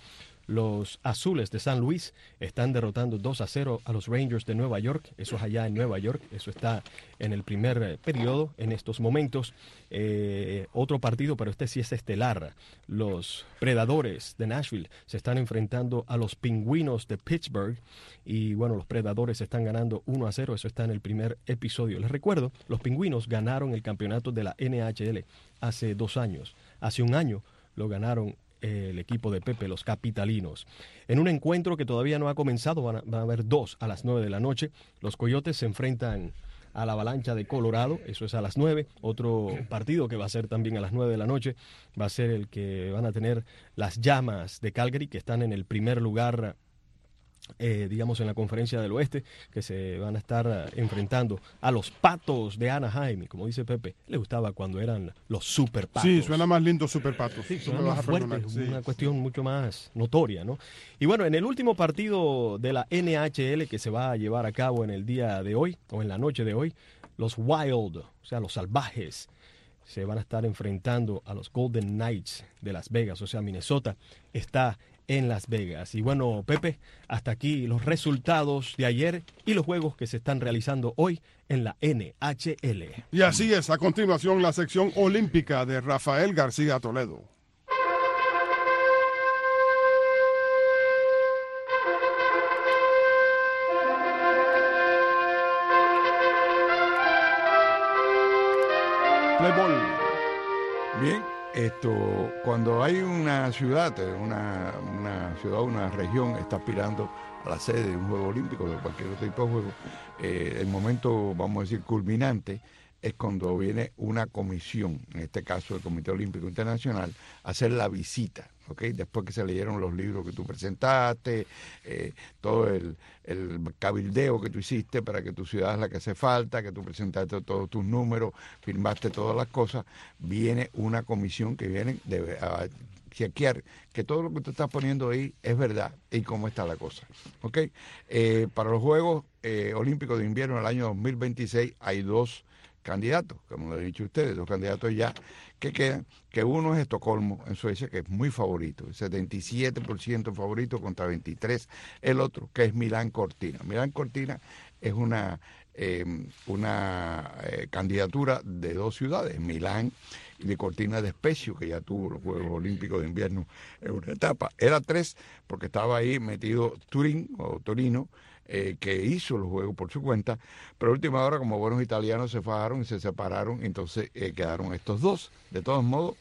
Los Azules de San Luis están derrotando dos a cero a los Rangers de Nueva York. Eso es allá en Nueva York. Eso está en el primer eh, periodo en estos momentos. Eh, otro partido, pero este sí es estelar. Los Predadores de Nashville se están enfrentando a los Pingüinos de Pittsburgh. Y bueno, los Predadores están ganando uno a cero. Eso está en el primer episodio. Les recuerdo, los Pingüinos ganaron el campeonato de la N H L hace dos años. Hace un año lo ganaron eh, el equipo de Pepe, los Capitalinos. En un encuentro que todavía no ha comenzado, van a, van a haber dos a las nueve de la noche. Los Coyotes se enfrentan a la Avalancha de Colorado, eso es a las nueve. Otro partido que va a ser también a las nueve de la noche va a ser el que van a tener las Llamas de Calgary, que están en el primer lugar, eh, digamos, en la Conferencia del Oeste, que se van a estar uh, enfrentando a los Patos de Anaheim. Y como dice Pepe, le gustaba cuando eran los Super Patos.
Sí, suena más lindo Super Patos.
Sí,
Eso
suena
me vas
más
a perdonar,
fuerte,
sí.
una cuestión mucho más notoria, ¿no? Y bueno, en el último partido de la N H L que se va a llevar a cabo en el día de hoy, o en la noche de hoy, los Wild, o sea, los salvajes, se van a estar enfrentando a los Golden Knights de Las Vegas, o sea, Minnesota está en Las Vegas. Y bueno, Pepe, hasta aquí los resultados de ayer y los juegos que se están realizando hoy en la N H L.
Y así es, a continuación la sección olímpica de Rafael García Toledo. Playboy.
Bien, esto, cuando hay una ciudad, una, una ciudad, una región está aspirando a la sede de un Juego Olímpico, de cualquier otro tipo de juego, eh, el momento, vamos a decir, culminante es cuando viene una comisión, en este caso el Comité Olímpico Internacional, a hacer la visita, ¿ok? Después que se leyeron los libros que tú presentaste, eh, todo el, el cabildeo que tú hiciste para que tu ciudad es la que hace falta, que tú presentaste todos tus números, firmaste todas las cosas, viene una comisión que viene de, a chequear que todo lo que tú estás poniendo ahí es verdad y cómo está la cosa, ¿ok? Eh, para los Juegos eh, Olímpicos de Invierno del año dos mil veintiséis hay dos candidatos, como lo he dicho ustedes, dos candidatos ya que quedan, que uno es Estocolmo, en Suecia, que es muy favorito, setenta y siete por ciento favorito contra veintitrés por ciento, el otro, que es Milán Cortina. Milán Cortina es una, eh, una eh, candidatura de dos ciudades, Milán y de Cortina de Spezia, que ya tuvo los Juegos Olímpicos de Invierno en una etapa. Era tres, porque estaba ahí metido Turín, o Torino, Eh, que hizo los juegos por su cuenta, pero a última hora, como buenos italianos, se fajaron y se separaron, entonces eh, quedaron estos dos. De todos modos,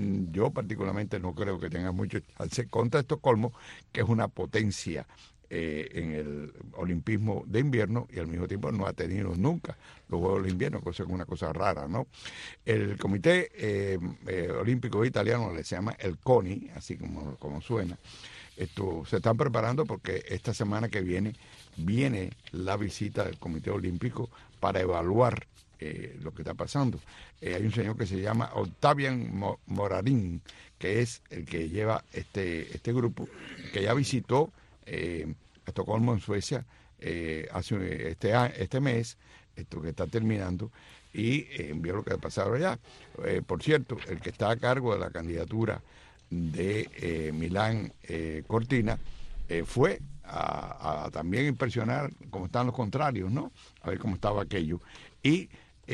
yo particularmente no creo que tenga mucho chance contra Estocolmo, que es una potencia eh, en el olimpismo de invierno y al mismo tiempo no ha tenido nunca los Juegos de Invierno, cosa que es una cosa rara, ¿no? El Comité eh, eh, Olímpico Italiano le se llama el CONI, así como, como suena. Esto, se están preparando porque esta semana que viene viene la visita del Comité Olímpico para evaluar eh, lo que está pasando. Eh, hay un señor que se llama Octavian Morarín, que es el que lleva este, este grupo, que ya visitó eh, Estocolmo, en Suecia, eh, hace este, este mes, esto que está terminando, y eh, vio lo que ha pasado allá. Eh, por cierto, el que está a cargo de la candidatura de eh, Milán eh, Cortina eh, fue a, a también impresionar cómo están los contrarios, ¿no? A ver cómo estaba aquello. Y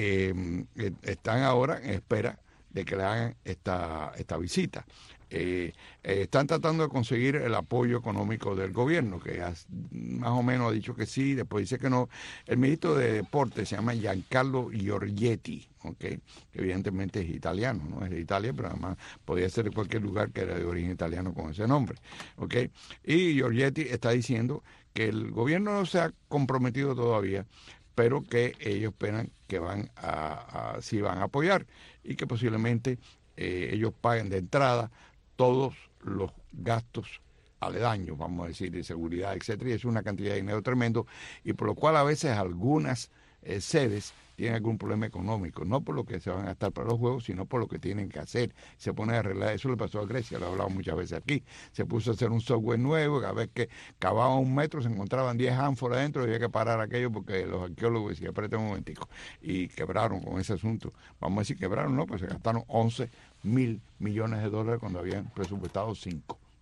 eh, están ahora en espera de que le hagan esta, esta visita. Eh, eh, están tratando de conseguir el apoyo económico del gobierno, que has, más o menos ha dicho que sí, después dice que no. El ministro de Deportes se llama Giancarlo Giorgetti, ¿okay? Que evidentemente es italiano, no es de Italia, pero además podría ser de cualquier lugar que era de origen italiano con ese nombre, ¿okay? Y Giorgetti está diciendo que el gobierno no se ha comprometido todavía, pero que ellos esperan que van a, a sí van a apoyar y que posiblemente eh, ellos paguen de entrada todos los gastos aledaños, vamos a decir, de seguridad, etcétera, y es una cantidad de dinero tremendo, y por lo cual a veces algunas eh, sedes tienen algún problema económico, no por lo que se van a gastar para los juegos, sino por lo que tienen que hacer. Se pone a arreglar, eso le pasó a Grecia, lo he hablado muchas veces aquí, se puso a hacer un software nuevo, cada vez que cavaban un metro se encontraban diez ánforas adentro, y había que parar aquello porque los arqueólogos decían, espérate un momentico, y quebraron con ese asunto. Vamos a decir, quebraron, no, pues se gastaron once mil millones de dólares cuando habían presupuestado cinco.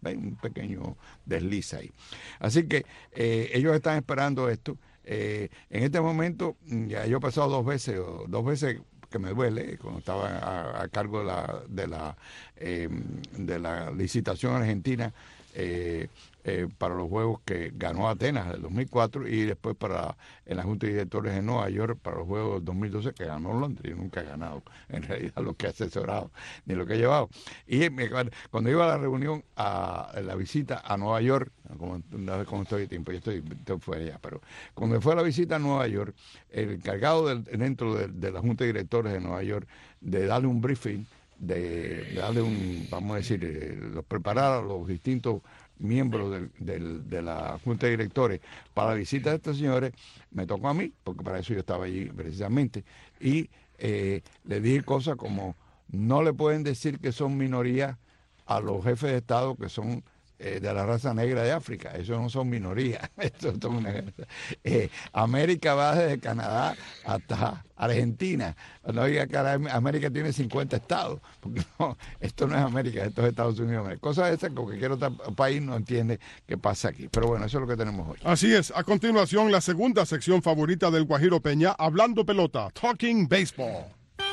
un pequeño desliz ahí. Así que eh, ellos están esperando esto. Eh, en este momento, ya yo he pasado dos veces, dos veces que me duele, cuando estaba a, a cargo de la, de la, eh, de la licitación argentina, eh, eh, para los Juegos que ganó Atenas del dos mil cuatro y después para en la Junta de Directores de Nueva York para los Juegos del dos mil doce que ganó Londres. Yo nunca he ganado en realidad lo que he asesorado ni lo que he llevado. Y me, cuando iba a la reunión, a, a la visita a Nueva York, como una vez como estoy de tiempo, yo estoy, estoy fuera ya, pero cuando fue a la visita a Nueva York, el encargado del, dentro de, de la Junta de Directores de Nueva York de darle un briefing, de, de darle un, vamos a decir, eh, los preparar a los distintos miembros del, del, de la Junta de Directores para la visita de estos señores, me tocó a mí, porque para eso yo estaba allí precisamente, y eh, le dije cosas como, no le pueden decir que son minorías a los jefes de Estado que son eh, de la raza negra de África, esos no son minorías, eso son una, eh, América va desde Canadá hasta Argentina, no diga que América tiene cincuenta estados, porque no, esto no es América, esto es Estados Unidos. Cosas esas que cualquier otro país no entiende qué pasa aquí, pero bueno, eso es lo que tenemos hoy.
Así es, a continuación la segunda sección favorita del Guajiro Peña, Hablando Pelota, Talking Baseball.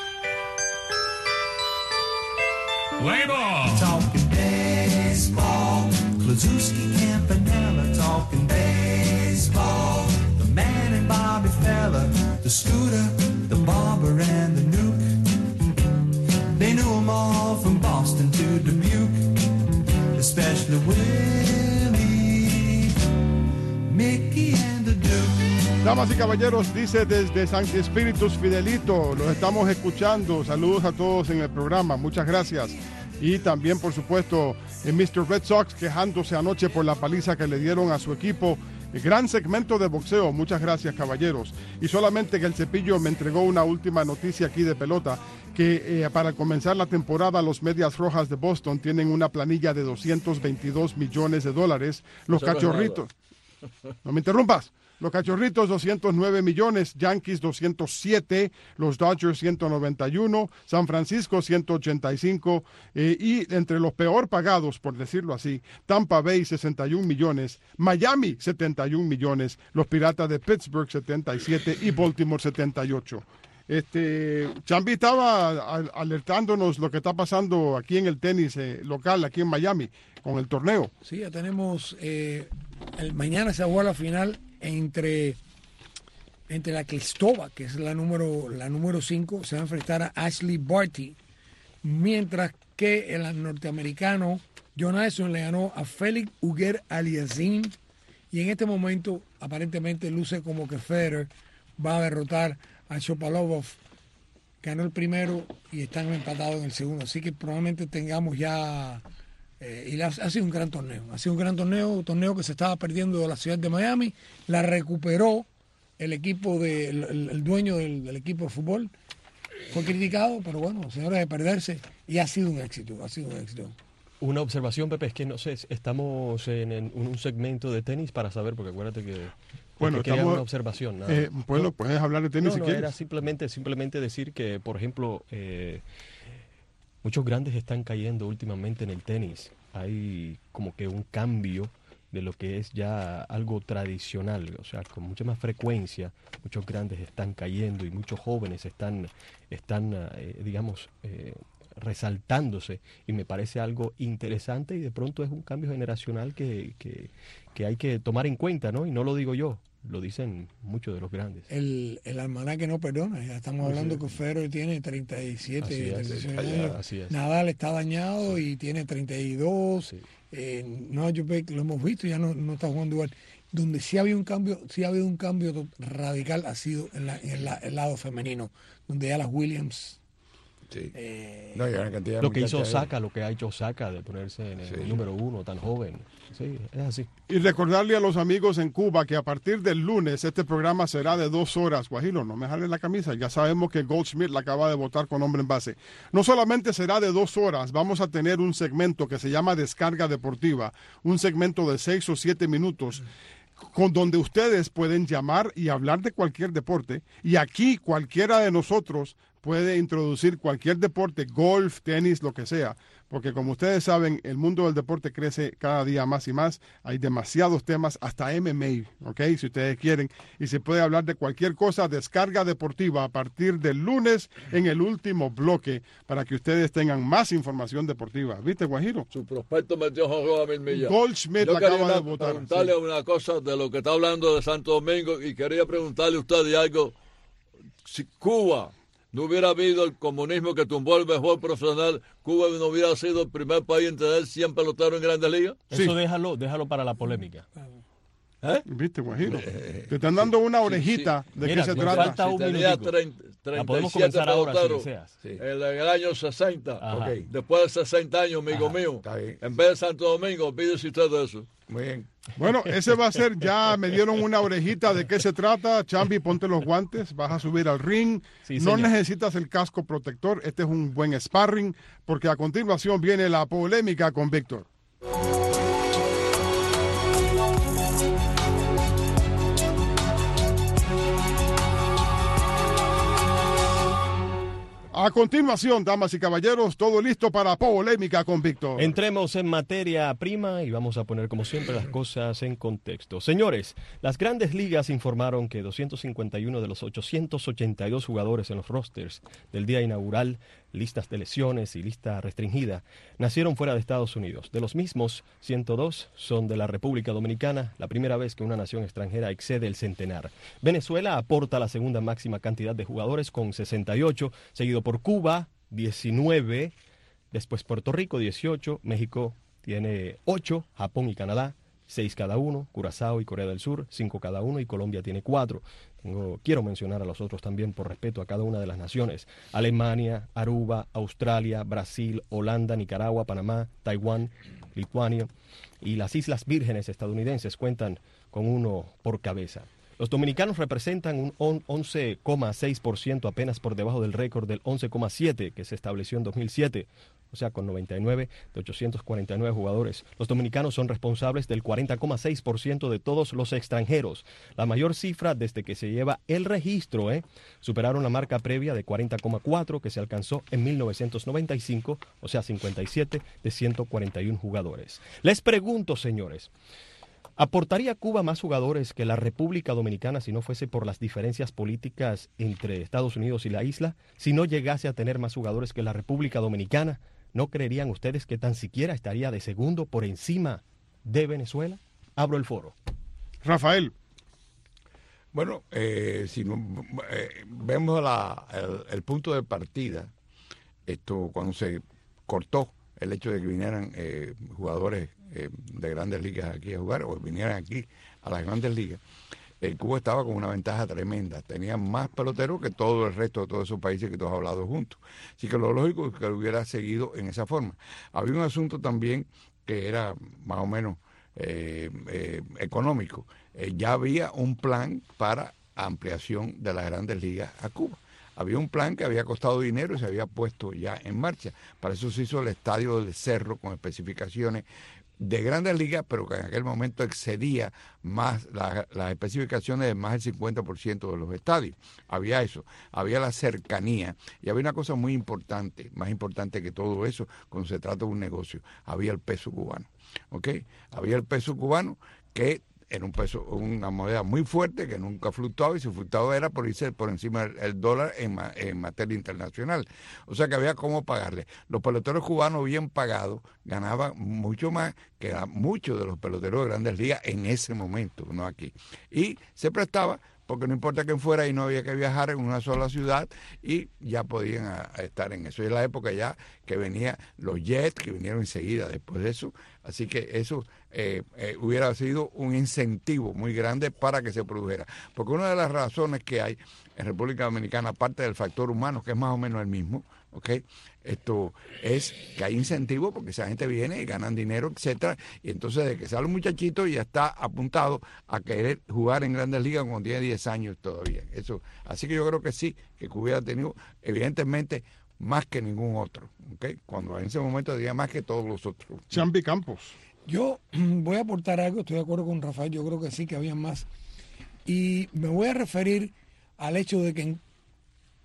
Play ball. Talking baseball. Klazuski, Campanella, talking baseball. The man and Bobby Fella, the Scooter, the Barber and the Nuke. They knew them all from Boston to Dubuque, especially Willie, Mickey and the Duke.
Damas y caballeros, dice desde Santi Espíritus Fidelito, los estamos escuchando, saludos a todos en el programa, muchas gracias. Y también, por supuesto, en mister Red Sox quejándose anoche por la paliza que le dieron a su equipo. El gran segmento de boxeo, muchas gracias caballeros. Y solamente que el Cepillo me entregó una última noticia aquí de pelota, que eh, para comenzar la temporada los Medias Rojas de Boston tienen una planilla de doscientos veintidós millones de dólares. Los
Eso
Cachorritos... No me interrumpas. Los Cachorritos doscientos nueve millones, Yankees doscientos siete, los Dodgers ciento noventa y uno, San Francisco ciento ochenta y cinco eh, y entre los peor pagados, por decirlo así, Tampa Bay sesenta y un millones, Miami setenta y un millones, los Piratas de Pittsburgh setenta y siete y Baltimore setenta y ocho. Este, Chambi estaba a, alertándonos lo que está pasando aquí en el tenis eh, local, aquí en Miami, con el torneo.
Sí, ya tenemos, eh, el, mañana se jugó la final entre, entre la Klistova, que es la número la número cinco, se va a enfrentar a Ashley Barty, mientras que el norteamericano John Isner le ganó a Félix Auger Aliassime, y en este momento aparentemente luce como que Federer va a derrotar a Shapovalov. Ganó el primero y están empatados en el segundo, así que probablemente tengamos ya... Eh, y ha, ha sido un gran torneo, ha sido un gran torneo, torneo que se estaba perdiendo de la ciudad de Miami, la recuperó el equipo, de, el, el, el dueño del, del equipo de fútbol, fue criticado, pero bueno, señores, de perderse, y ha sido un éxito, ha sido un éxito.
Una observación, Pepe, es que no sé, estamos en, en un segmento de tenis para saber, porque acuérdate que...
Bueno,
que estamos, una observación. Nada.
Eh, bueno, puedes hablar de tenis
no,
si
no,
quieres.
Era simplemente, simplemente decir que, por ejemplo, eh, muchos grandes están cayendo últimamente en el tenis. Hay como que un cambio de lo que es ya algo tradicional, o sea, con mucha más frecuencia, muchos grandes están cayendo y muchos jóvenes están, están eh, digamos, eh, resaltándose, y me parece algo interesante, y de pronto es un cambio generacional que, que, que hay que tomar en cuenta, ¿no? Y no lo digo yo, lo dicen muchos de los grandes.
El, el almanaque no perdona, ya estamos hablando que Federer tiene treinta y siete,
así es,
treinta y seis
allá,
años,
así es.
Nadal está dañado y tiene treinta y dos,
Sí.
eh, no, yo lo hemos visto, ya no, no está jugando igual. Donde sí ha habido un cambio, sí ha habido un cambio radical ha sido en, la, en la, el lado femenino, donde ya las Williams...
Sí.
Eh,
no,
lo que hizo Osaka, lo que ha hecho Osaka de ponerse en el sí. número uno tan joven. Sí, es así.
Y recordarle a los amigos en Cuba que a partir del lunes este programa será de dos horas. Guajiro, no me jale la camisa. Ya sabemos que Goldschmidt la acaba de votar con hombre en base. No solamente será de dos horas, vamos a tener un segmento que se llama Descarga Deportiva. Un segmento de seis o siete minutos. Con donde ustedes pueden llamar y hablar de cualquier deporte. Y aquí cualquiera de nosotros puede introducir cualquier deporte, golf, tenis, lo que sea, porque como ustedes saben, el mundo del deporte crece cada día más y más, hay demasiados temas, hasta M M A, ¿ok? Si ustedes quieren, y se puede hablar de cualquier cosa, Descarga Deportiva a partir del lunes en el último bloque, para que ustedes tengan más información deportiva. ¿Viste, Guajiro?
Su prospecto metió jonrón a mil millas.
Goldschmidt
Yo
acaba
quería
de votar.
preguntarle
Sí.
una cosa de lo que está hablando de Santo Domingo y quería preguntarle a usted de algo. Si Cuba no hubiera habido el comunismo que tumbó el béisbol profesional, Cuba no hubiera sido el primer país en tener cien peloteros en Grandes Ligas.
Eso déjalo, déjalo para la polémica.
¿Eh?
¿Viste, Guajiro? Te están dando una orejita de
Mira,
qué se
me
trata.
falta un
Si tenía
minutico.
treinta,
La podemos
treinta y siete
comenzar ahora, si
peloteros
deseas.
en el, en el año sesenta.
Ajá.
Okay. Después de sesenta años, amigo
Ajá.
mío,
Está bien.
en vez de Santo Domingo, olvídese usted de eso.
Muy bien.
Bueno, ese va a ser, ya me dieron una orejita de qué se trata. Chambi, ponte los guantes, vas a subir al ring.
Sí,
no
señor.
necesitas el casco protector, este es un buen sparring, porque a continuación viene la polémica con Víctor. A continuación, damas y caballeros, todo listo para polémica con Víctor.
Entremos en materia prima y vamos a poner como siempre las cosas en contexto. Señores, las grandes ligas informaron que doscientos cincuenta y uno de los ochocientos ochenta y dos jugadores en los rosters del día inaugural, listas de lesiones y lista restringida, nacieron fuera de Estados Unidos. De los mismos, ciento dos son de la República Dominicana, la primera vez que una nación extranjera excede el centenar. Venezuela aporta la segunda máxima cantidad de jugadores con sesenta y ocho, seguido por Cuba, diecinueve, después Puerto Rico, dieciocho, México tiene ocho, Japón y Canadá, seis cada uno, Curazao y Corea del Sur, cinco cada uno, y Colombia tiene cuatro. Tengo, quiero mencionar a los otros también por respeto a cada una de las naciones. Alemania, Aruba, Australia, Brasil, Holanda, Nicaragua, Panamá, Taiwán, Lituania y las Islas Vírgenes estadounidenses cuentan con uno por cabeza. Los dominicanos representan un once coma seis por ciento, apenas por debajo del récord del once coma siete por ciento que se estableció en dos mil siete, o sea, con noventa y nueve de ochocientos cuarenta y nueve jugadores. Los dominicanos son responsables del cuarenta coma seis por ciento de todos los extranjeros, la mayor cifra desde que se lleva el registro. ¿eh? Superaron la marca previa de cuarenta coma cuatro que se alcanzó en mil novecientos noventa y cinco, o sea, cincuenta y siete de ciento cuarenta y uno jugadores. Les pregunto, señores, ¿aportaría Cuba más jugadores que la República Dominicana si no fuese por las diferencias políticas entre Estados Unidos y la isla? Si no llegase a tener más jugadores que la República Dominicana, ¿no creerían ustedes que tan siquiera estaría de segundo por encima de Venezuela? Abro el foro.
Rafael.
Bueno, eh, si no, eh, vemos la, el, el punto de partida, esto cuando se cortó el hecho de que vinieran eh, jugadores eh, de grandes ligas aquí a jugar o vinieran aquí a las grandes ligas, eh, Cuba estaba con una ventaja tremenda, tenía más peloteros que todo el resto de todos esos países que todos han hablado juntos, así que lo lógico es que lo hubiera seguido en esa forma. Había un asunto también que era más o menos eh, eh, económico, eh, ya había un plan para ampliación de las grandes ligas a Cuba. Había un plan que había costado dinero y se había puesto ya en marcha. Para eso se hizo el estadio del Cerro con especificaciones de grandes ligas, pero que en aquel momento excedía más la, las especificaciones de más del cincuenta por ciento de los estadios. Había eso, había la cercanía y había una cosa muy importante, más importante que todo eso cuando se trata de un negocio, había el peso cubano. ¿Ok? Había el peso cubano que era un peso, una moneda muy fuerte que nunca fluctuaba, y si fluctuaba era por irse por encima del el dólar en, ma, en materia internacional. O sea que había cómo pagarle. Los peloteros cubanos bien pagados ganaban mucho más que muchos de los peloteros de grandes ligas en ese momento, no aquí. Y se prestaba, porque no importa quién fuera y no había que viajar en una sola ciudad y ya podían a, a estar en eso. Y es la época ya que venían los jets, que vinieron enseguida después de eso. Así que eso eh, eh, hubiera sido un incentivo muy grande para que se produjera. Porque una de las razones que hay en República Dominicana, aparte del factor humano, que es más o menos el mismo, ¿ok? Esto es que hay incentivos porque esa gente viene y ganan dinero, etcétera, y entonces de que sale un muchachito y ya está apuntado a querer jugar en Grandes Ligas cuando tiene diez años todavía. Eso, así que yo creo que sí, que hubiera tenido, evidentemente, más que ningún otro, ¿ok? Cuando en ese momento tenía más que todos los otros.
Chambi Campos.
Yo voy a aportar algo, estoy de acuerdo con Rafael, yo creo que sí, que había más. Y me voy a referir al hecho de que en,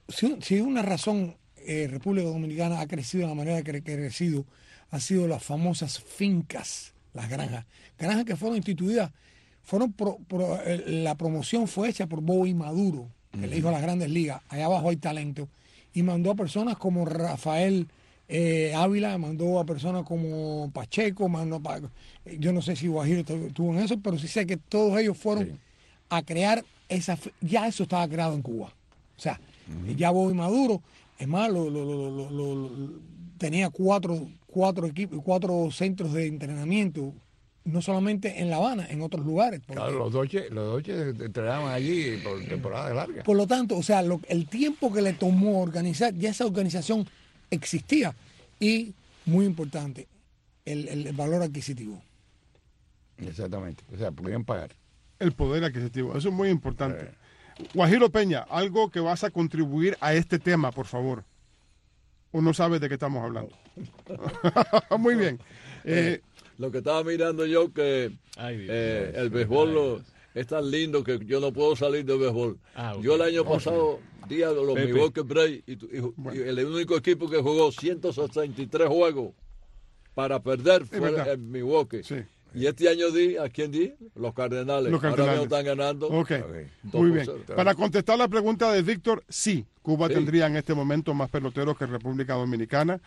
si, si una razón eh, República Dominicana ha crecido de la manera que ha crecido, ha sido las famosas fincas, las granjas. Granjas que fueron instituidas, fueron pro, pro, la promoción fue hecha por Bobby Maduro, que uh-huh. le dijo a las grandes ligas, allá abajo hay talento, y mandó a personas como Rafael eh, Ávila, mandó a personas como Pacheco, mandó pa, yo no sé si Guajiro estuvo en eso, pero sí sé que todos ellos fueron sí. a crear esa, ya eso estaba creado en Cuba. O sea, uh-huh. ya Bobby Maduro, es más, lo, lo, lo, lo, lo, lo, tenía cuatro, cuatro equipos, cuatro centros de entrenamiento, no solamente en La Habana, en otros lugares.
Claro, los Dodgers los Dodgers entrenaban allí por temporadas largas.
Por lo tanto, o sea, lo, el tiempo que le tomó organizar, ya esa organización existía. Y, muy importante, el, el, el valor adquisitivo.
Exactamente, o sea, podían pagar.
El poder adquisitivo, eso es muy importante. Eh. Guajiro Peña, algo que vas a contribuir a este tema, por favor. ¿O no sabes de qué estamos hablando? Muy bien. Eh,
Lo que estaba mirando yo que Ay, eh, el béisbol lo, es tan lindo que yo no puedo salir del béisbol. Ah, okay. Yo el año pasado di a los Pepe. Milwaukee Braves y, y, bueno. y el único equipo que jugó ciento sesenta y tres juegos para perder fue el, el Milwaukee. Sí. Y este año di, ¿a quién di? Los Cardenales. Los Cardenales. Ahora mismo están ganando.
Okay. Okay. Muy bien. Para contestar la pregunta de Víctor, sí, Cuba sí. tendría en este momento más peloteros que República Dominicana.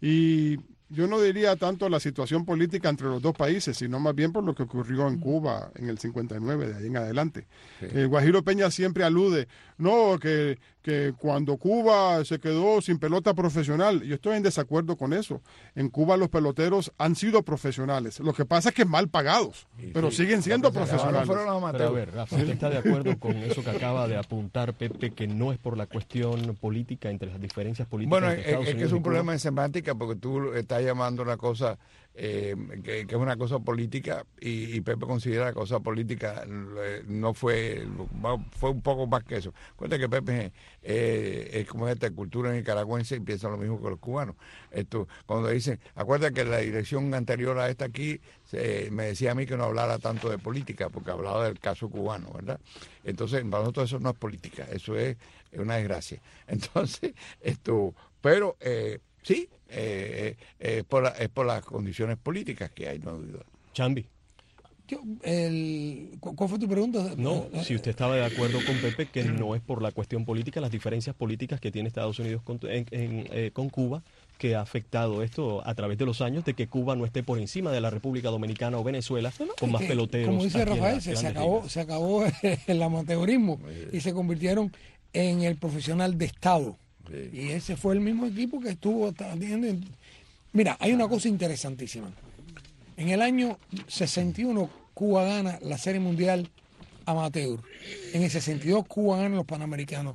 Y yo no diría tanto la situación política entre los dos países, sino más bien por lo que ocurrió en Cuba en el cincuenta y nueve, de ahí en adelante. Sí. Eh, Guajiro Peña siempre alude, no, que, que cuando Cuba se quedó sin pelota profesional, yo estoy en desacuerdo con eso. En Cuba los peloteros han sido profesionales, lo que pasa es que mal pagados, sí, pero sí, siguen siendo profesionales.
No pero a ver, Rafa, ¿usted está de acuerdo con eso que acaba de apuntar Pepe, que no es por la cuestión política, entre las diferencias políticas?
Bueno,
entre Estados
es, es
Unidos
que es un
y Cuba?
problema de semántica, porque tú estás llamando una cosa eh, que, que es una cosa política y, y Pepe considera la cosa política eh, no fue fue un poco más que eso. Cuenta que Pepe eh, es como esta cultura nicaragüense y piensa lo mismo que los cubanos. Esto, cuando dicen, acuérdate que la dirección anterior a esta aquí se, me decía a mí que no hablara tanto de política porque hablaba del caso cubano, ¿verdad? Entonces para nosotros eso no es política, eso es una desgracia. Entonces, esto, pero eh, sí, eh, eh, es, por la, es por las condiciones políticas que hay, no duda.
Chambi.
Yo, el, ¿Cuál fue tu pregunta?
No, si usted estaba de acuerdo con Pepe que no es por la cuestión política, las diferencias políticas que tiene Estados Unidos con, en, en, eh, con Cuba, que ha afectado esto a través de los años, de que Cuba no esté por encima de la República Dominicana o Venezuela no, no, con más que, peloteros.
Como dice Rafael, se, se acabó, se acabó el amateurismo y se convirtieron en el profesional de Estado. Sí. Y ese fue el mismo equipo que estuvo atendiendo. Mira, hay una cosa interesantísima. En el año sesenta y uno, Cuba gana la Serie Mundial Amateur. En el sesenta y dos, Cuba gana los Panamericanos.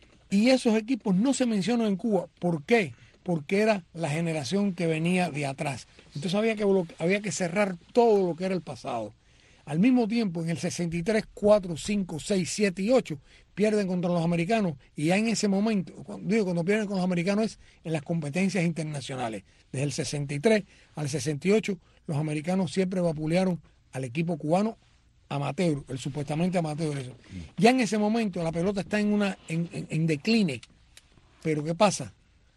Y esos equipos no se mencionan en Cuba. ¿Por qué? Porque era la generación que venía de atrás. Entonces había que, había que cerrar todo lo que era el pasado. Al mismo tiempo, en el sesenta y tres, cuatro, cinco, seis, siete y ocho pierden contra los americanos. Y ya en ese momento, cuando, digo, cuando pierden con los americanos es en las competencias internacionales. Desde el sesenta y tres al sesenta y ocho, los americanos siempre vapulearon al equipo cubano amateur, el supuestamente amateur. Eso. Ya en ese momento la pelota está en, una, en, en, en decline. Pero ¿qué pasa?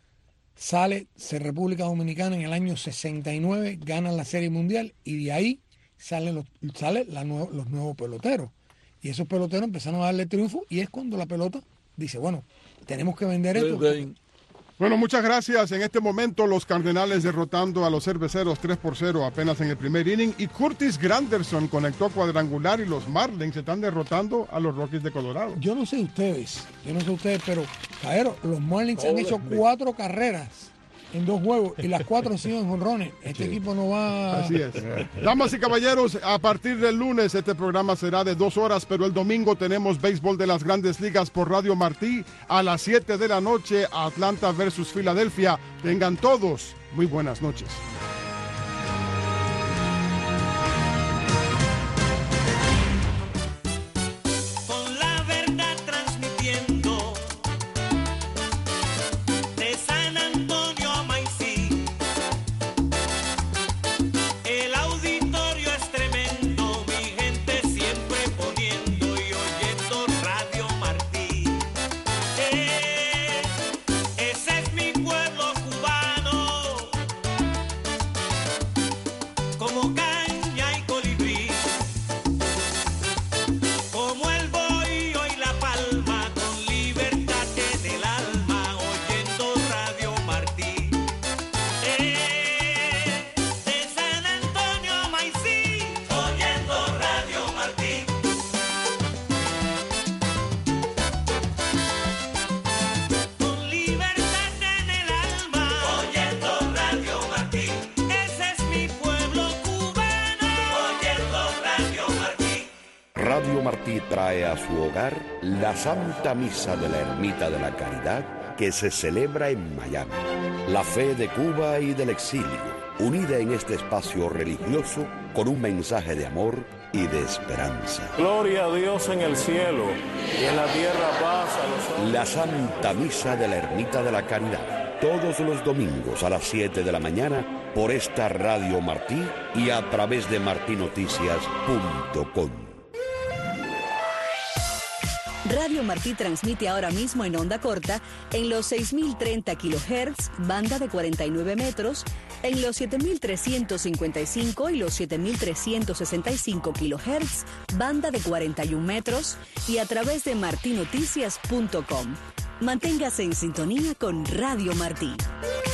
Sale se República Dominicana en el año sesenta y nueve, ganan la Serie Mundial y de ahí salen los, sale la nuevo, los nuevos peloteros. Y esos peloteros empezaron a darle triunfo y es cuando la pelota dice, bueno, tenemos que vender esto.
Bueno, muchas gracias. En este momento los Cardenales derrotando a los Cerveceros tres por cero apenas en el primer inning y Curtis Granderson conectó cuadrangular y los Marlins están derrotando a los Rockies de Colorado.
Yo no sé ustedes, yo no sé ustedes, pero Caero, los Marlins oh, han hecho cuatro carreras en dos juegos y las cuatro han sido en jonrones. Este sí. equipo no va...
Así es. Damas y caballeros, a partir del lunes este programa será de dos horas, pero el domingo tenemos béisbol de las Grandes Ligas por Radio Martí a las siete de la noche, Atlanta versus Filadelfia. Tengan todos muy buenas noches.
Radio Martí trae a su hogar la Santa Misa de la Ermita de la Caridad que se celebra en Miami. La fe de Cuba y del exilio, unida en este espacio religioso con un mensaje de amor y de esperanza.
Gloria a Dios en el cielo y en la tierra paz a los hombres.
La Santa Misa de la Ermita de la Caridad, todos los domingos a las siete de la mañana por esta Radio Martí y a través de martí noticias punto com.
Radio Martí transmite ahora mismo en onda corta en los seis mil treinta kilohertz, banda de cuarenta y nueve metros, en los siete mil trescientos cincuenta y cinco y los siete mil trescientos sesenta y cinco kilohertz, banda de cuarenta y un metros, y a través de martí noticias punto com. Manténgase en sintonía con Radio Martí.